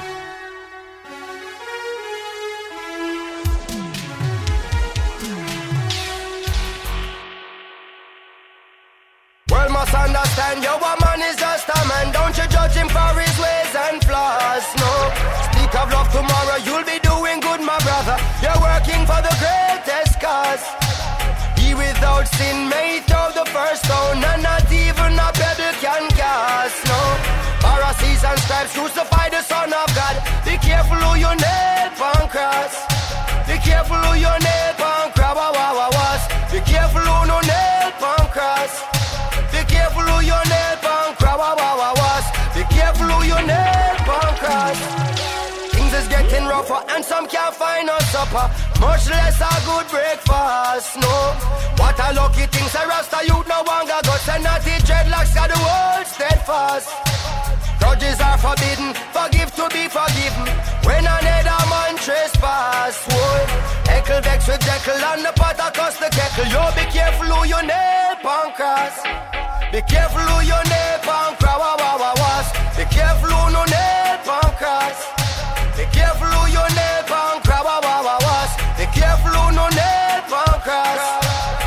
Well, must understand, your woman is just a man. Don't you judge him for his ways and flaws, no. Speak of love tomorrow, you'll be doing good, my brother. You're working for the greatest cause. He without sin made throw the first stone, and not even a pebble can cast, no. Pharisees and scribes crucify the Son of God. Be careful who you nail on cross. Be careful who you nail on cross. Be careful who no nail on cross. Be careful who you nail on cross. Be careful who you nail on cross. Things is getting rougher and some can't find no supper, much less a good breakfast, no. What a lucky thing, say Rasta youth no longer guts, and not the dreadlocks got the world steadfast. Grudges are forbidden, forgive to be forgiven. When another man trespass, would Heckle vex with Jekyll and the pot across the kettle. Yo, be careful who you nail on cross. Be careful who you nail on cross. Be careful who no nail on cross. Be careful who you nail on cross. Be careful who no nail on cross.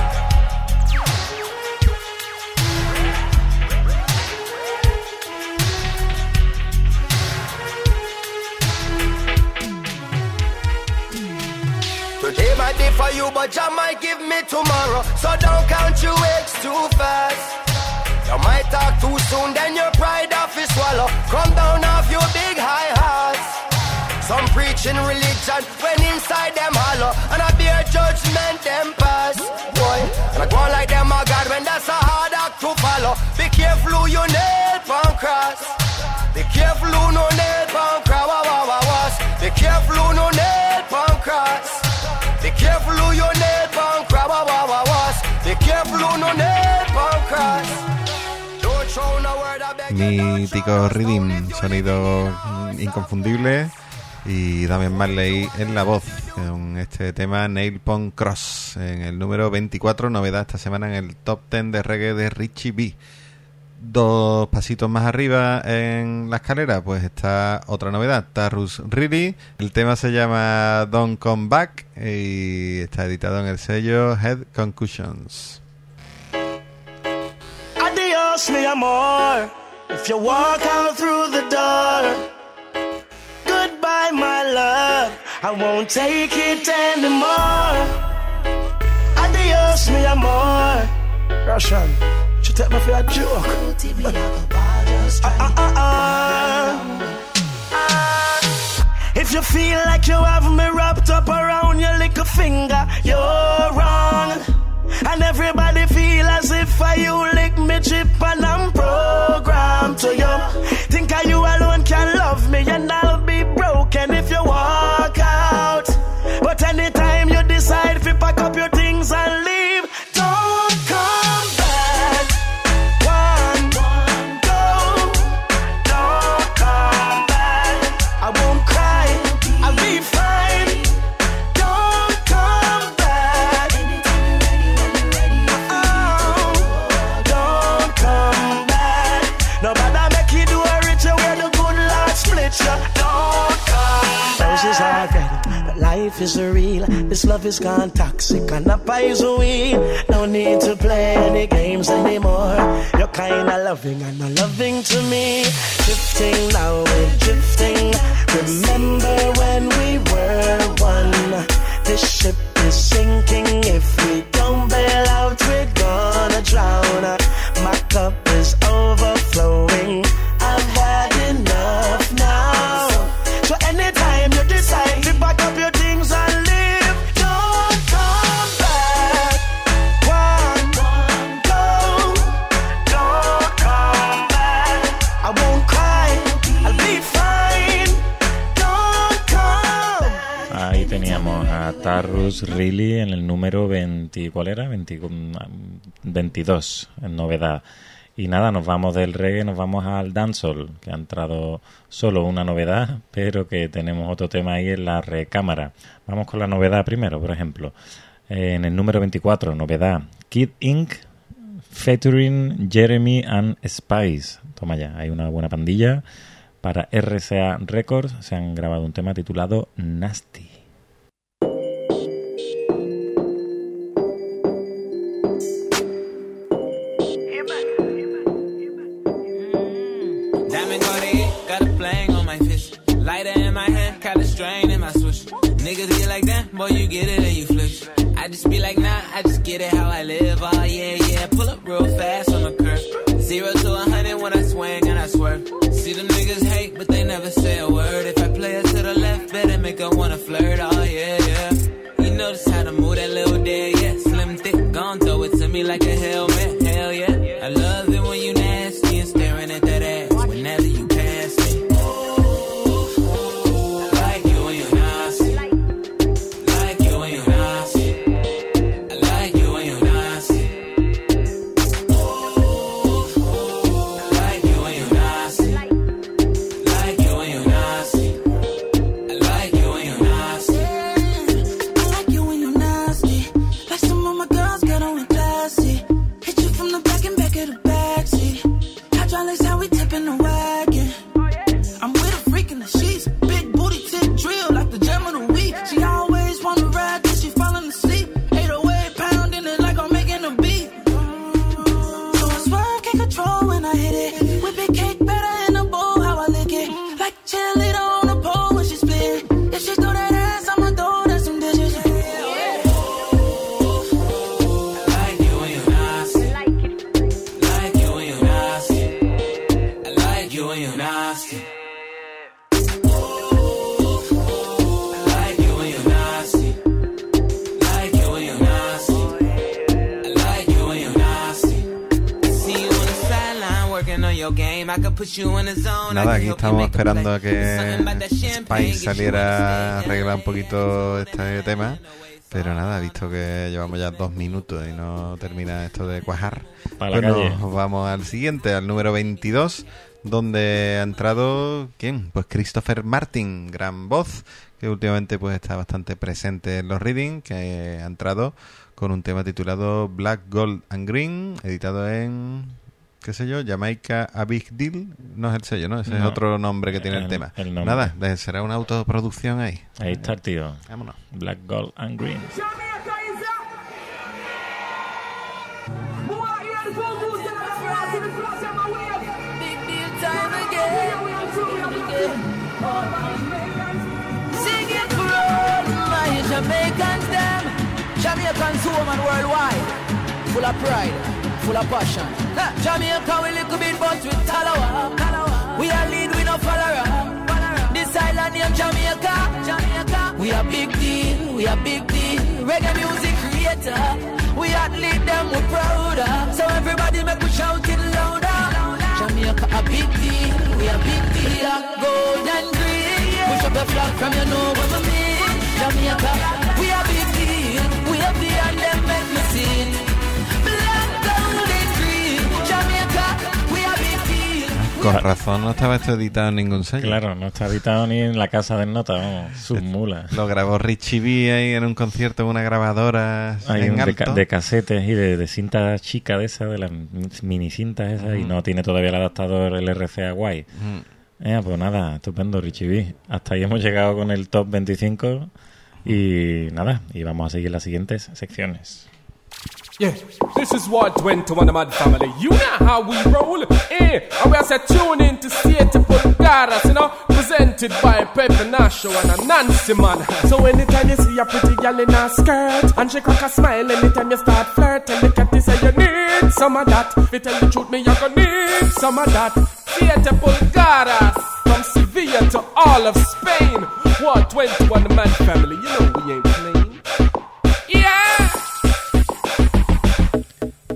Today might be for you, but Jah might give me tomorrow. So don't count your eggs too fast. You might talk too soon, then your pride off is swallow. Come down off your big high horse. Some preaching religion when inside them hollow, and I bear judgment them pass. Boy, and I go like them a God when that's a hard act to follow. Be careful who you nail on cross. Be careful who no nail on cross. Be careful who no nail on cross. Be careful who you nail on cross. Be careful who no nail on cross. Don't throw no word I beg you. Mítico Rhythm, sonido inconfundible, y Damian Marley en la voz con este tema Nail Punk Cross en el número 24, novedad esta semana en el top 10 de reggae de Richie B. Dos pasitos más arriba en la escalera pues está otra novedad, Tarrus Riley. El tema se llama Don't Come Back y está editado en el sello Head Concussions. Adios mi amor, if you walk out through the door. Goodbye my love, I won't take it anymore. Adios mi amor. Russian, she take me for a joke. If you feel like you have me wrapped up around your little finger, you're wrong. And everybody feel as if you lick me chip and I'm programmed to you. Think you alone can love me and I'll be broken if you walk out. But anytime you decide to pack up your things and leave, don't come back. One go, don't come back. I won't cry, I'll be fine. Don't come back. Oh, don't come back. Nobody make you do a richer where the good Lord split you. Don't come back. Roses are red, but life is real. This love is gone toxic and the poison. No need to play any games anymore. You're kinda loving and not loving to me. Drifting now, we're drifting. Remember when we were one. This ship is sinking. If we don't bail out, we're gonna drown. My cup is overflowing. I've had enough now. So anytime you decide to pack up your things and leave, don't come back. One go, don't Tarrus Riley en el número 20, ¿cuál era? 22, en novedad. Y nada, nos vamos del reggae, nos vamos al dancehall, que ha entrado solo una novedad, pero que tenemos otro tema ahí en la recámara. Vamos con la novedad primero, por ejemplo. En el número 24, novedad, Kid Ink featuring Jeremy and Spice. Toma ya, hay una buena pandilla. Para RCA Records se han grabado un tema titulado Nasty. Niggas get like that, boy, you get it and you flish. I just be like, nah, I just get it how I live. Oh, yeah, yeah, pull up real fast on the curb. 0 to 100 when I swing and I swerve. See them niggas hate, but they never say a word. If I play it to the left, better make her wanna flirt. Oh, yeah, yeah. You know just how to move that little day, yeah. Slim, thick, gon' throw it to me like a helmet. Hell yeah. I love it when you nasty and staring at that ass whenever you pass me. Nada, aquí estamos esperando a que Spice saliera a arreglar un poquito este tema, pero nada, visto que llevamos ya 2 minutos y no termina esto de cuajar, pues nos vamos al siguiente, al número 22, donde ha entrado, ¿quién? Pues Christopher Martin, gran voz, que últimamente pues está bastante presente en los readings, que ha entrado con un tema titulado Black, Gold and Green, editado en... qué sé yo, Jamaica A Big Deal, no es el sello, ¿no? Ese es otro nombre que tiene el tema. El nombre. Nada, será una autoproducción ahí. Ahí está el tío. Vámonos. Black, Gold and Green. Jamaicans them, Jamaicans woman worldwide, full of pride, full of passion. Jamaica we little bit but we talawa. We are lead, we no follower. This island named Jamaica. We are big deal, we are big deal. Reggae music creator. We are lead them, we prouder. So everybody make we shout it louder. Jamaica a big deal, we are big deal. Gold and green, push up the flag from your know what I mean. Jamaica, we are big deal. We are beyond them, make me see. Black, gold and green. Jamaica, we are big deal. Con razón no estaba esto editado en ningún sello. Claro, no está editado ni en la casa del nota, vamos, sus mulas. Lo grabó Richie B ahí en un concierto en una grabadora en alto. De casetes y de cinta chica de esas, de las mini cintas esas, y no tiene todavía el adaptador, el RCA guay. Pues nada, estupendo, Richie B. Hasta ahí hemos llegado con el top 25 y nada, y vamos a seguir las siguientes secciones. Yeah, this is Ward 21, the Mad Family. You know how we roll, and we are tune in to Siete Pulgaras, you know, presented by Pepe Nacho and a Nancy man. So anytime you see a pretty girl in a skirt, and she crack a smile anytime you start flirting, look at this, say you need some of that. If you tell the truth, me you gonna need some of that. Siete Pulgaras, from Sevilla to all of Spain. Ward 21, the Mad Family, you know we ain't playing. Yeah!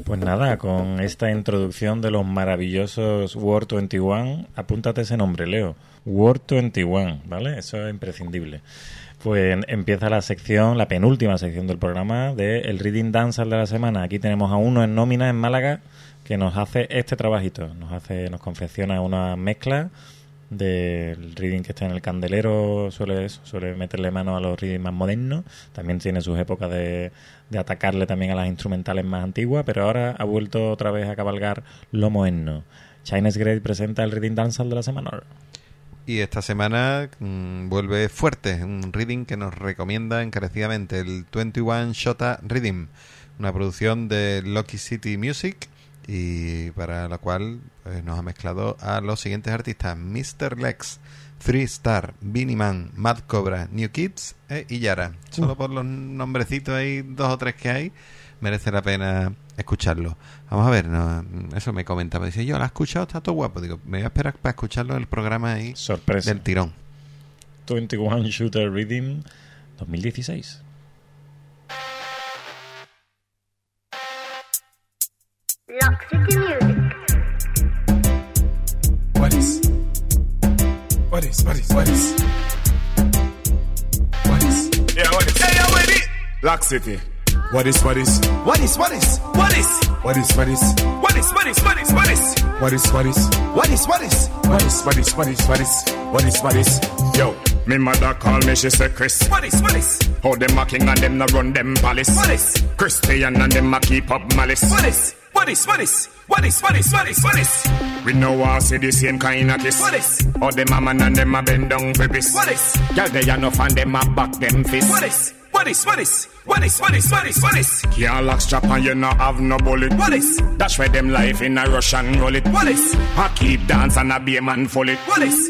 Pues nada, con esta introducción de los maravillosos Word 21, apúntate ese nombre, Leo. Word 21, ¿vale? Eso es imprescindible. Pues empieza la sección, la penúltima sección del programa de el Reading Dancehall de la semana. Aquí tenemos a uno en nómina en Málaga que nos hace este trabajito. Nos confecciona una mezcla del reading que está en el candelero, suele meterle mano a los reading más modernos. También tiene sus épocas de atacarle también a las instrumentales más antiguas, pero ahora ha vuelto otra vez a cabalgar lo moderno. Chines Great presenta el Reading Dancehall de la semana. Y esta semana vuelve fuerte, un reading que nos recomienda encarecidamente, el 21 Shota Rhythm, una producción de Lucky City Music, y para la cual nos ha mezclado a los siguientes artistas: Mr. Lex, 3 Star, Beanie Man, Mad Cobra, New Kids y Yara. Solo por los nombrecitos ahí, 2 o 3 que hay, merece la pena escucharlo. Vamos a ver, eso me comentaba, dice, yo la he escuchado, está todo guapo. Digo, me voy a esperar para escucharlo en el programa ahí. Sorpresa. Del tirón. 21 Shooter Rhythm 2016. Lock City Music. What is? Yeah, what is? Hey, yo, baby. Lock City. What is? Yo, me mother call me, she say Chris. What is? How them mocking and them no run them palace. What is? Christian and them a keep up malice. What is? We know I see the same kind of kiss. What is? All them a man and them a bend down for piss. What is? Girl they a no fan them a back them fist. What is? Can't lock strap and you no have no bullet. What is? That's why them life in a rush and roll it. What is? I keep dance and I be a man full it. What is?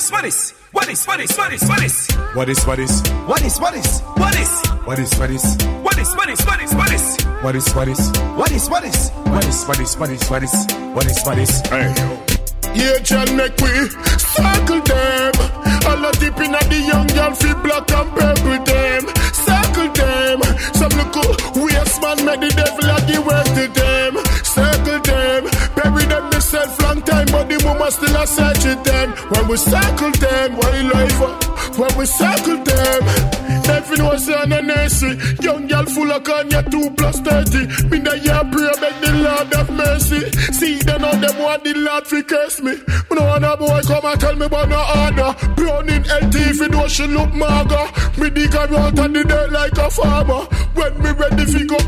Hey. Yeah, John, make we circle them. All a dip in the young girl, feel black and purple them. Circle them. Some look waste man, make the devil a give work to them. Circle them. Bury them myself long time, but the mama still a search it them. When we circle them, when we circle them, everything was on a nursery. Young girl full of Kanye 2 plus 30. Me the year pray, beg the Lord have mercy. See them on them want the Lord fi curse me. Me no want a boy come and tell me about no honor. Brown in LT if you know she look mager. Me dig her out on the dirt like a farmer. When me ready fi go,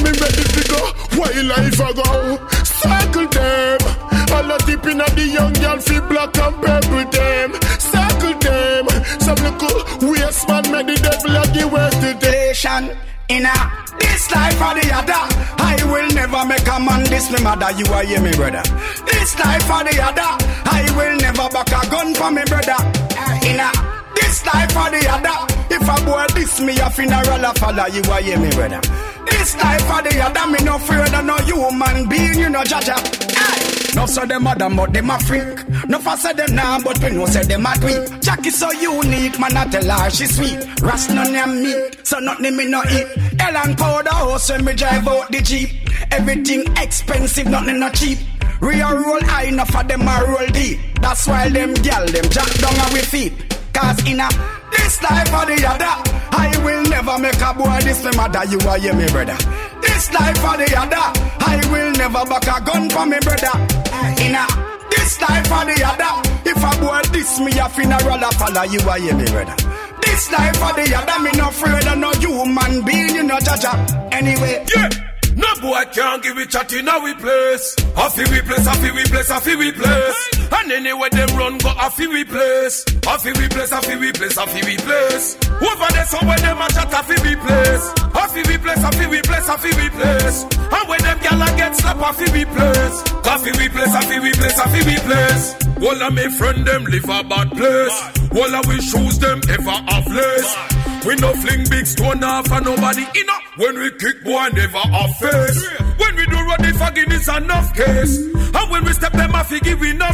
why life I go? Circle them. All a dip in the young girl fi black and purple them. Circle them. Some little waste man make the devil a give work to them. In this life or the other, I will never make a man diss me mother. You are hear me, brother. This life or the other, I will never back a gun for me, brother. In this life or the other, if a boy diss me a funeral a follow. You are hear me, brother. This life or the other, me no afraid of no human being, you know, Jaja. No say them a damn, but them a freak. No for say them nah, but we know say them a tweet. Jackie so unique, man I tell her she sweet. Ras none them meat, so nothing me no eat. Ellen powder house when me drive out the Jeep. Everything expensive, nothing no cheap. Real roll high, enough for them a roll deep. That's why them gyal them jack down on we feet. Cause in this life or the other, I will never make a boy this me mother. You are hear me, brother. This life or the other, I will never back a gun for me, brother. In this life or the other, if a boy diss me a funeral a follow. You are hear me, brother. This life or the other, me no afraid of no human being, you know, Jaja. Anyway, yeah. No boy can't give it chat in our place. Happy we place. And anyway them run go happy we place. Over there somewhere them a chat happy we place. Happy we place. And when them gyal get slap happy we place. Happy we place. All of me friend them live a bad place. All of we shoes them ever have lace. We no fling big stone off for nobody in up. When we kick boy never off face. When we do run the fagging it's enough case. And when we step them off we give enough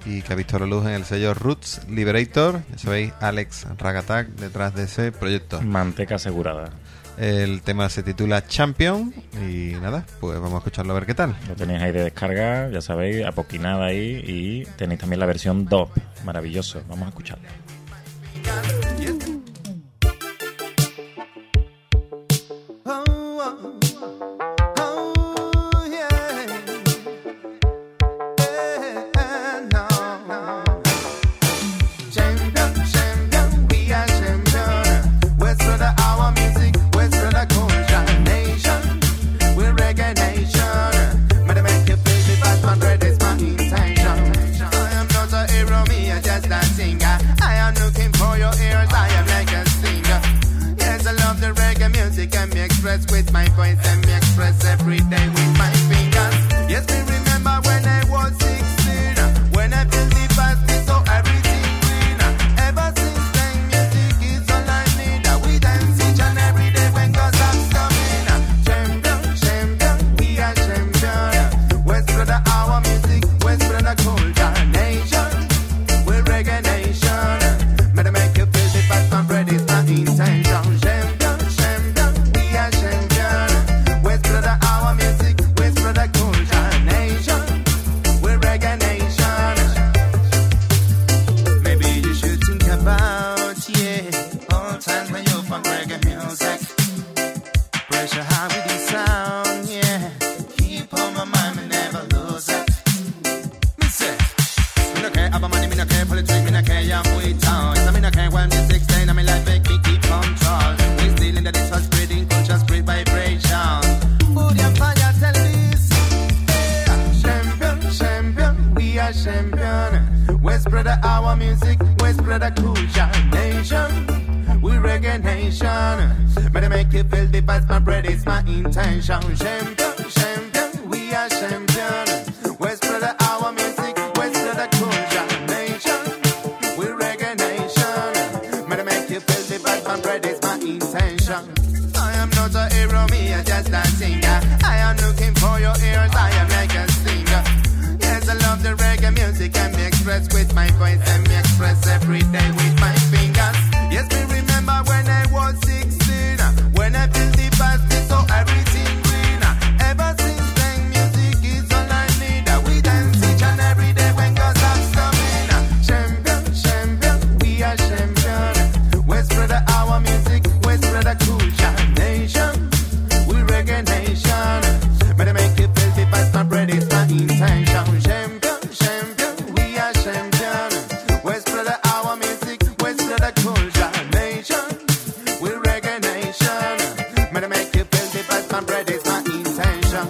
y que ha visto la luz en el sello Roots Liberator. Ya sabéis, Alex Ragatak detrás de ese proyecto. Manteca asegurada. El tema se titula Champion y nada, pues vamos a escucharlo a ver qué tal. Lo tenéis ahí de descarga, ya sabéis, apoquinada ahí, y tenéis también la versión DOP. Maravilloso, vamos a escucharlo. With my voice and me express every day with my fingers. Yes, me remember when I was 16, when I feel the past is so everything green. Ever since then, music is all I need. We dance each and every day when God stops coming. Champion, champion, we are champion. West brother, our music, West brother, culture nation. We're reggae nation. Better make you feel the past, my bread is my intention. Champion, champion. West brother, our music, West brother, culture nation. We're reggae nation. Maybe you should think about, all times when you're from reggae music. Pressure high with the sound, keep on my mind, me never lose it. Me say, me no care about money, me no care politics, me no care young boy town. Me no care when music's staying on me life, make me keep control. We still in the this was spreading culture, spread vibration. Food and fire tell this. Champion, champion, we are champion. West brother, our music, West brother, culture nation. We reggae nation. Better make you feel the past, my bread is my intention. Champion, champion, we are champion. West brother, our music, West brother, culture nation. We reggae nation. Better make you feel the past, my bread is my intention. I am not a hero, me a just a singer. I am looking for your ears, I am like a singer. Yes, I love the reggae music and me express with my voice and me express every day with my fingers. Yes, me remember when I was 16, when I feel the past is so everything green. Ever since then, music is all I need. We dance each and every day when God stops coming. Champion, champion, we are champion. West brother, our music, West brother, culture nation. We reggae nation. Better make you feel the past, my bread is my intention. Champion, champion, we are champion. West brother, our music, West brother, culture nation. We reggae nation. Better make you feel the past, my bread is my intention.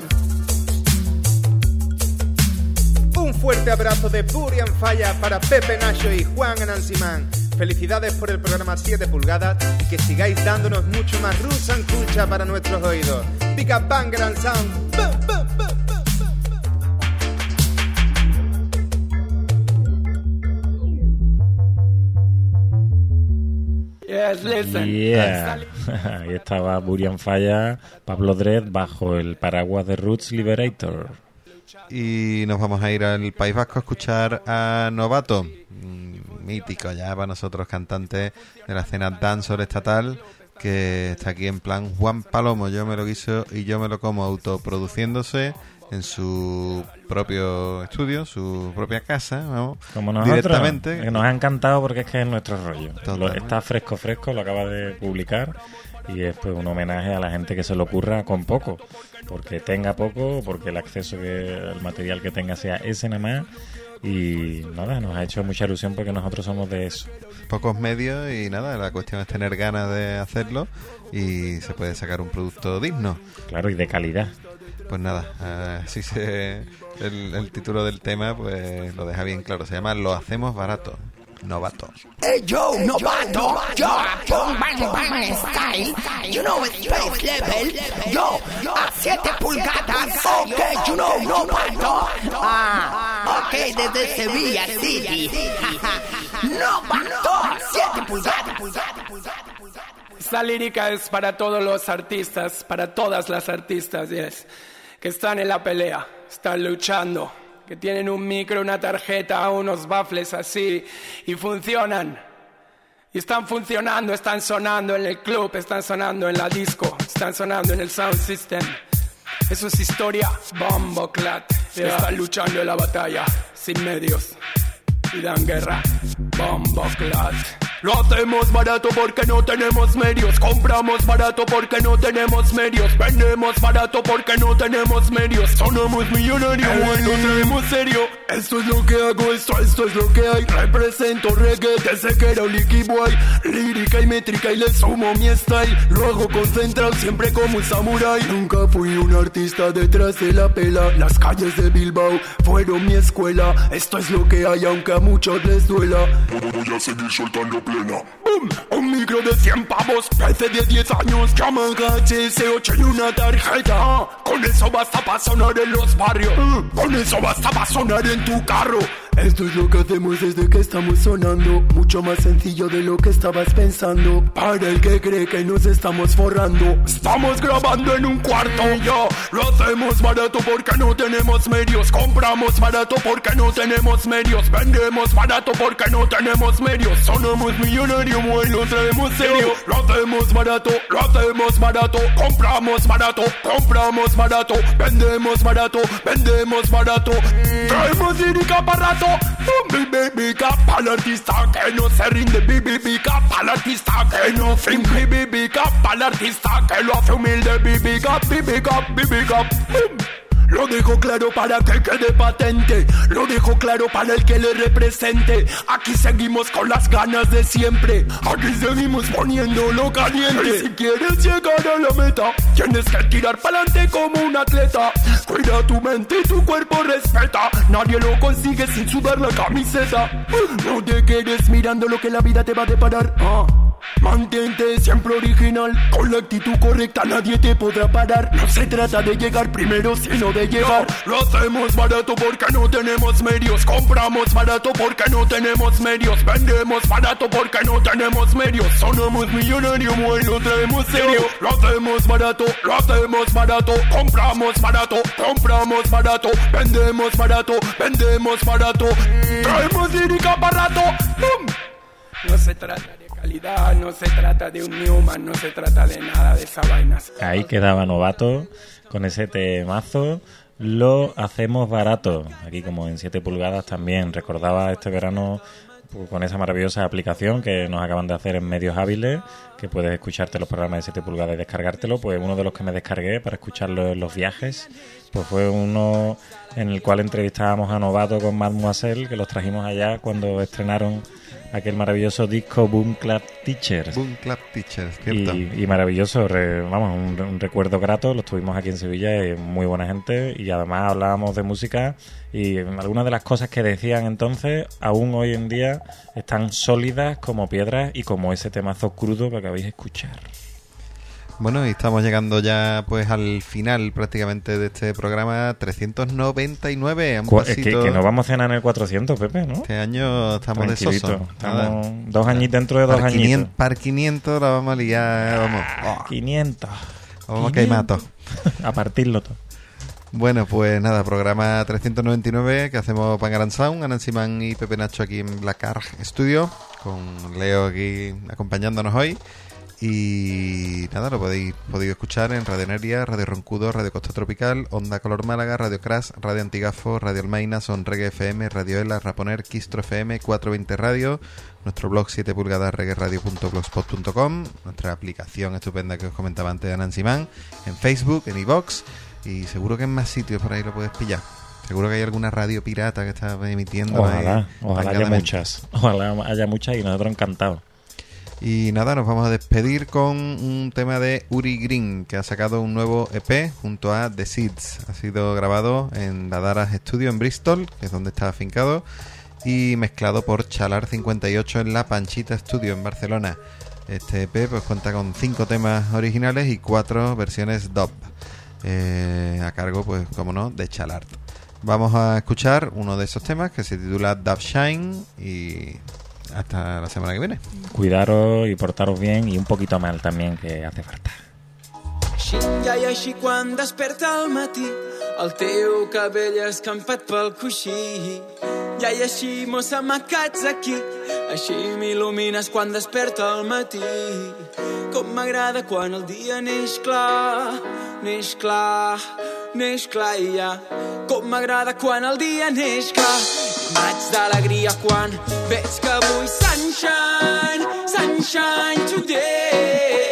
Un fuerte abrazo de Burian Falla para Pepe Nacho y Juan Anansimán. Felicidades por el programa 7 pulgadas y que sigáis dándonos mucho más roots and culture para nuestros oídos. Big up Banger and Sound. Boom, boom, boom. Yes, listen. Yeah. Ahí estaba Burian Falla, Pablo Dredd bajo el paraguas de Roots Liberator. Y nos vamos a ir al País Vasco a escuchar a Novato, mítico ya para nosotros, cantante de la escena dancehall estatal, que está aquí en plan Juan Palomo, yo me lo guiso y yo me lo como, autoproduciéndose en su propio estudio, su propia casa, vamos, como nosotros, directamente. Que nos ha encantado porque es que es nuestro rollo. Totalmente. Está fresco, lo acaba de publicar y es pues un homenaje a la gente que se le ocurra con poco, porque tenga poco, porque el acceso el material que tenga sea ese nada más. Y nada, nos ha hecho mucha ilusión porque nosotros somos de eso. Pocos medios y nada, la cuestión es tener ganas de hacerlo y se puede sacar un producto digno. Claro, y de calidad. Pues nada, así el título del tema pues lo deja bien claro, se llama Lo hacemos barato. Novato. Hey yo, novato, yo, con bang bang style, you know it's space level, yo, a 7 pulgadas, ok, you know, novato, ok, desde Sevilla City, novato, 7 pulgadas. Esta lírica es para todos los artistas, para todas las artistas, yes, que están en la pelea, están luchando, que tienen un micro, una tarjeta, unos baffles así, y funcionan. Y están funcionando, están sonando en el club, están sonando en la disco, están sonando en el sound system. Eso es historia, Bomboclat. Están luchando en la batalla, sin medios, y dan guerra, Bomboclat. Lo hacemos barato porque no tenemos medios. Compramos barato porque no tenemos medios. Vendemos barato porque no tenemos medios. Sonamos millonarios, no tenemos serio. Esto es lo que hago, esto es lo que hay. Represento reggae desde que era un Licky Boy. Lírica y métrica y le sumo mi style. Lo hago concentrado siempre como un samurái. Nunca fui un artista detrás de la pela. Las calles de Bilbao fueron mi escuela. Esto es lo que hay aunque a muchos les duela. Voy a seguir soltando plena. ¡Bum! Un micro de 100 pavos, PC de 10 años, llaman HS8 y una tarjeta. Con eso basta para sonar en los barrios. Con eso basta para sonar en tu carro. Esto es lo que hacemos desde que estamos sonando. Mucho más sencillo de lo que estabas pensando. Para el que cree que nos estamos forrando, estamos grabando en un cuarto. Ya lo hacemos barato porque no tenemos medios. Compramos barato porque no tenemos medios. Vendemos barato porque no tenemos medios. Sonamos millonarios, bueno, traemos serio. Lo hacemos barato, lo hacemos barato. Compramos barato, compramos barato. Vendemos barato, vendemos barato. Traemos lírica para rato. Bibibica para el artista que no se rinde. Bibibica para el artista que no finge. Bibibica para el artista que lo hace humilde. Bibibica, bibibica, bibibica. Lo dejo claro para que quede patente. Lo dejo claro para el que le represente. Aquí seguimos con las ganas de siempre. Aquí seguimos poniéndolo caliente. Y si quieres llegar a la meta, tienes que tirar pa'lante como un atleta. Cuida tu mente y tu cuerpo respeta. Nadie lo consigue sin sudar la camiseta. No te quedes mirando lo que la vida te va a deparar. Mantente siempre original. Con la actitud correcta nadie te podrá parar. No se trata de llegar primero sino de llegar. Lo hacemos barato porque no tenemos medios. Compramos barato porque no tenemos medios. Vendemos barato porque no tenemos medios. Sonamos millonarios, bueno, traemos serio. Lo hacemos barato, lo hacemos barato. Compramos barato, compramos barato. Vendemos barato, vendemos barato. Traemos lírica para rato. No se trata de calidad, no se trata de un Newman, no se trata de nada de esas vainas. Ahí quedaba Novato con ese temazo. Lo hacemos barato. Aquí como en 7 pulgadas también recordaba este verano pues, con esa maravillosa aplicación que nos acaban de hacer en Medios Hábiles, que puedes escucharte los programas de 7 pulgadas y descargártelo. Pues uno de los que me descargué para escucharlo en los viajes pues fue uno en el cual entrevistábamos a Novato con Mademoiselle, que los trajimos allá cuando estrenaron aquel maravilloso disco Boom Clap Teachers. Boom Clap Teachers, cierto. Y maravilloso, un recuerdo grato. Lo tuvimos aquí en Sevilla y muy buena gente. Y además hablábamos de música y algunas de las cosas que decían entonces aún hoy en día están sólidas como piedras y como ese temazo crudo que acabáis de escuchar. Bueno, y estamos llegando ya pues al final prácticamente de este programa 399. Que nos vamos a cenar en el 400, Pepe, ¿no? Este año estamos de soso. Estamos 2 añitos dentro de 2 añitos. Para 500 la vamos a liar, vamos. 500. Vamos a quemar todo. A partirlo todo. Bueno, pues nada, programa 399 que hacemos Bangarang Sound, Anansi Man y Pepe Nacho aquí en Black Ark Studio, con Leo aquí acompañándonos hoy. Y nada, lo podéis escuchar en Radio Neria, Radio Roncudo, Radio Costa Tropical, Onda Color Málaga, Radio Crash, Radio Antigafo, Radio Almaina, Son Reggae FM, Radio Ela, Raponer, Quistro FM, 420 Radio, nuestro blog 7 pulgadas reggaeradio.blogspot.com, nuestra aplicación estupenda que os comentaba antes de Anansi Man, en Facebook, en iVox, y seguro que en más sitios por ahí lo puedes pillar. Seguro que hay alguna radio pirata que está emitiendo. Ojalá haya muchas. Ojalá haya muchas y nosotros encantados. Y nada, nos vamos a despedir con un tema de Uri Green, que ha sacado un nuevo EP junto a The Seeds. Ha sido grabado en Dadaras Studio en Bristol, que es donde está afincado, y mezclado por Chalar 58 en La Panchita Studio en Barcelona. Este EP pues cuenta con 5 temas originales y 4 versiones dub, a cargo, pues como no, de Chalart. Vamos a escuchar uno de esos temas que se titula Dub Shine y hasta la semana que viene. Cuidaros y portaros bien y un poquito mal también, que hace falta. Shinja i així quan desperta al matí el teu cabell escampat pel coixí. Ja i així, mossa, m'acats aquí, així m'il·lumines quan desperta al matí. Com m'agrada quan el dia neix clar, neix clar, neix clar i ja. Com m'agrada quan el dia neix clar. Raig d'alegria quan veig que avui sunshine, sunshine today.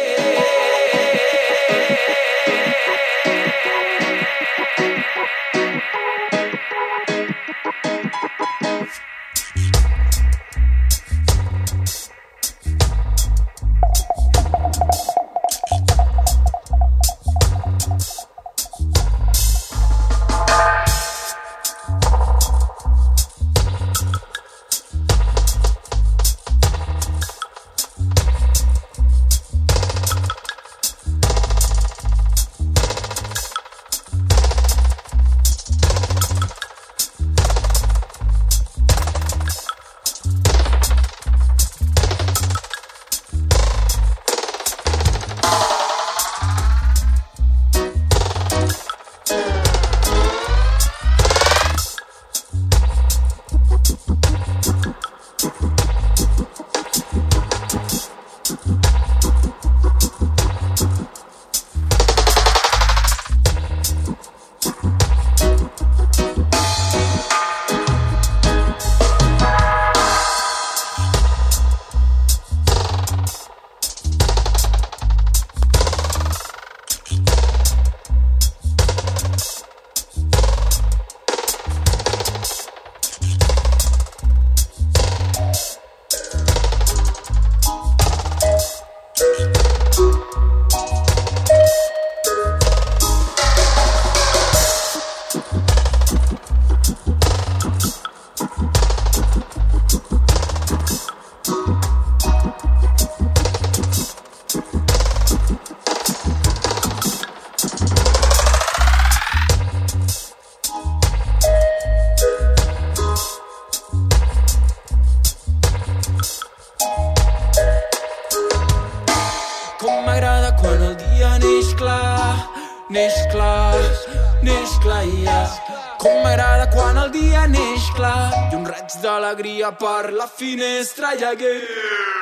Quan el dia neix clar i un raig d'alegria per la finestra hi hagué.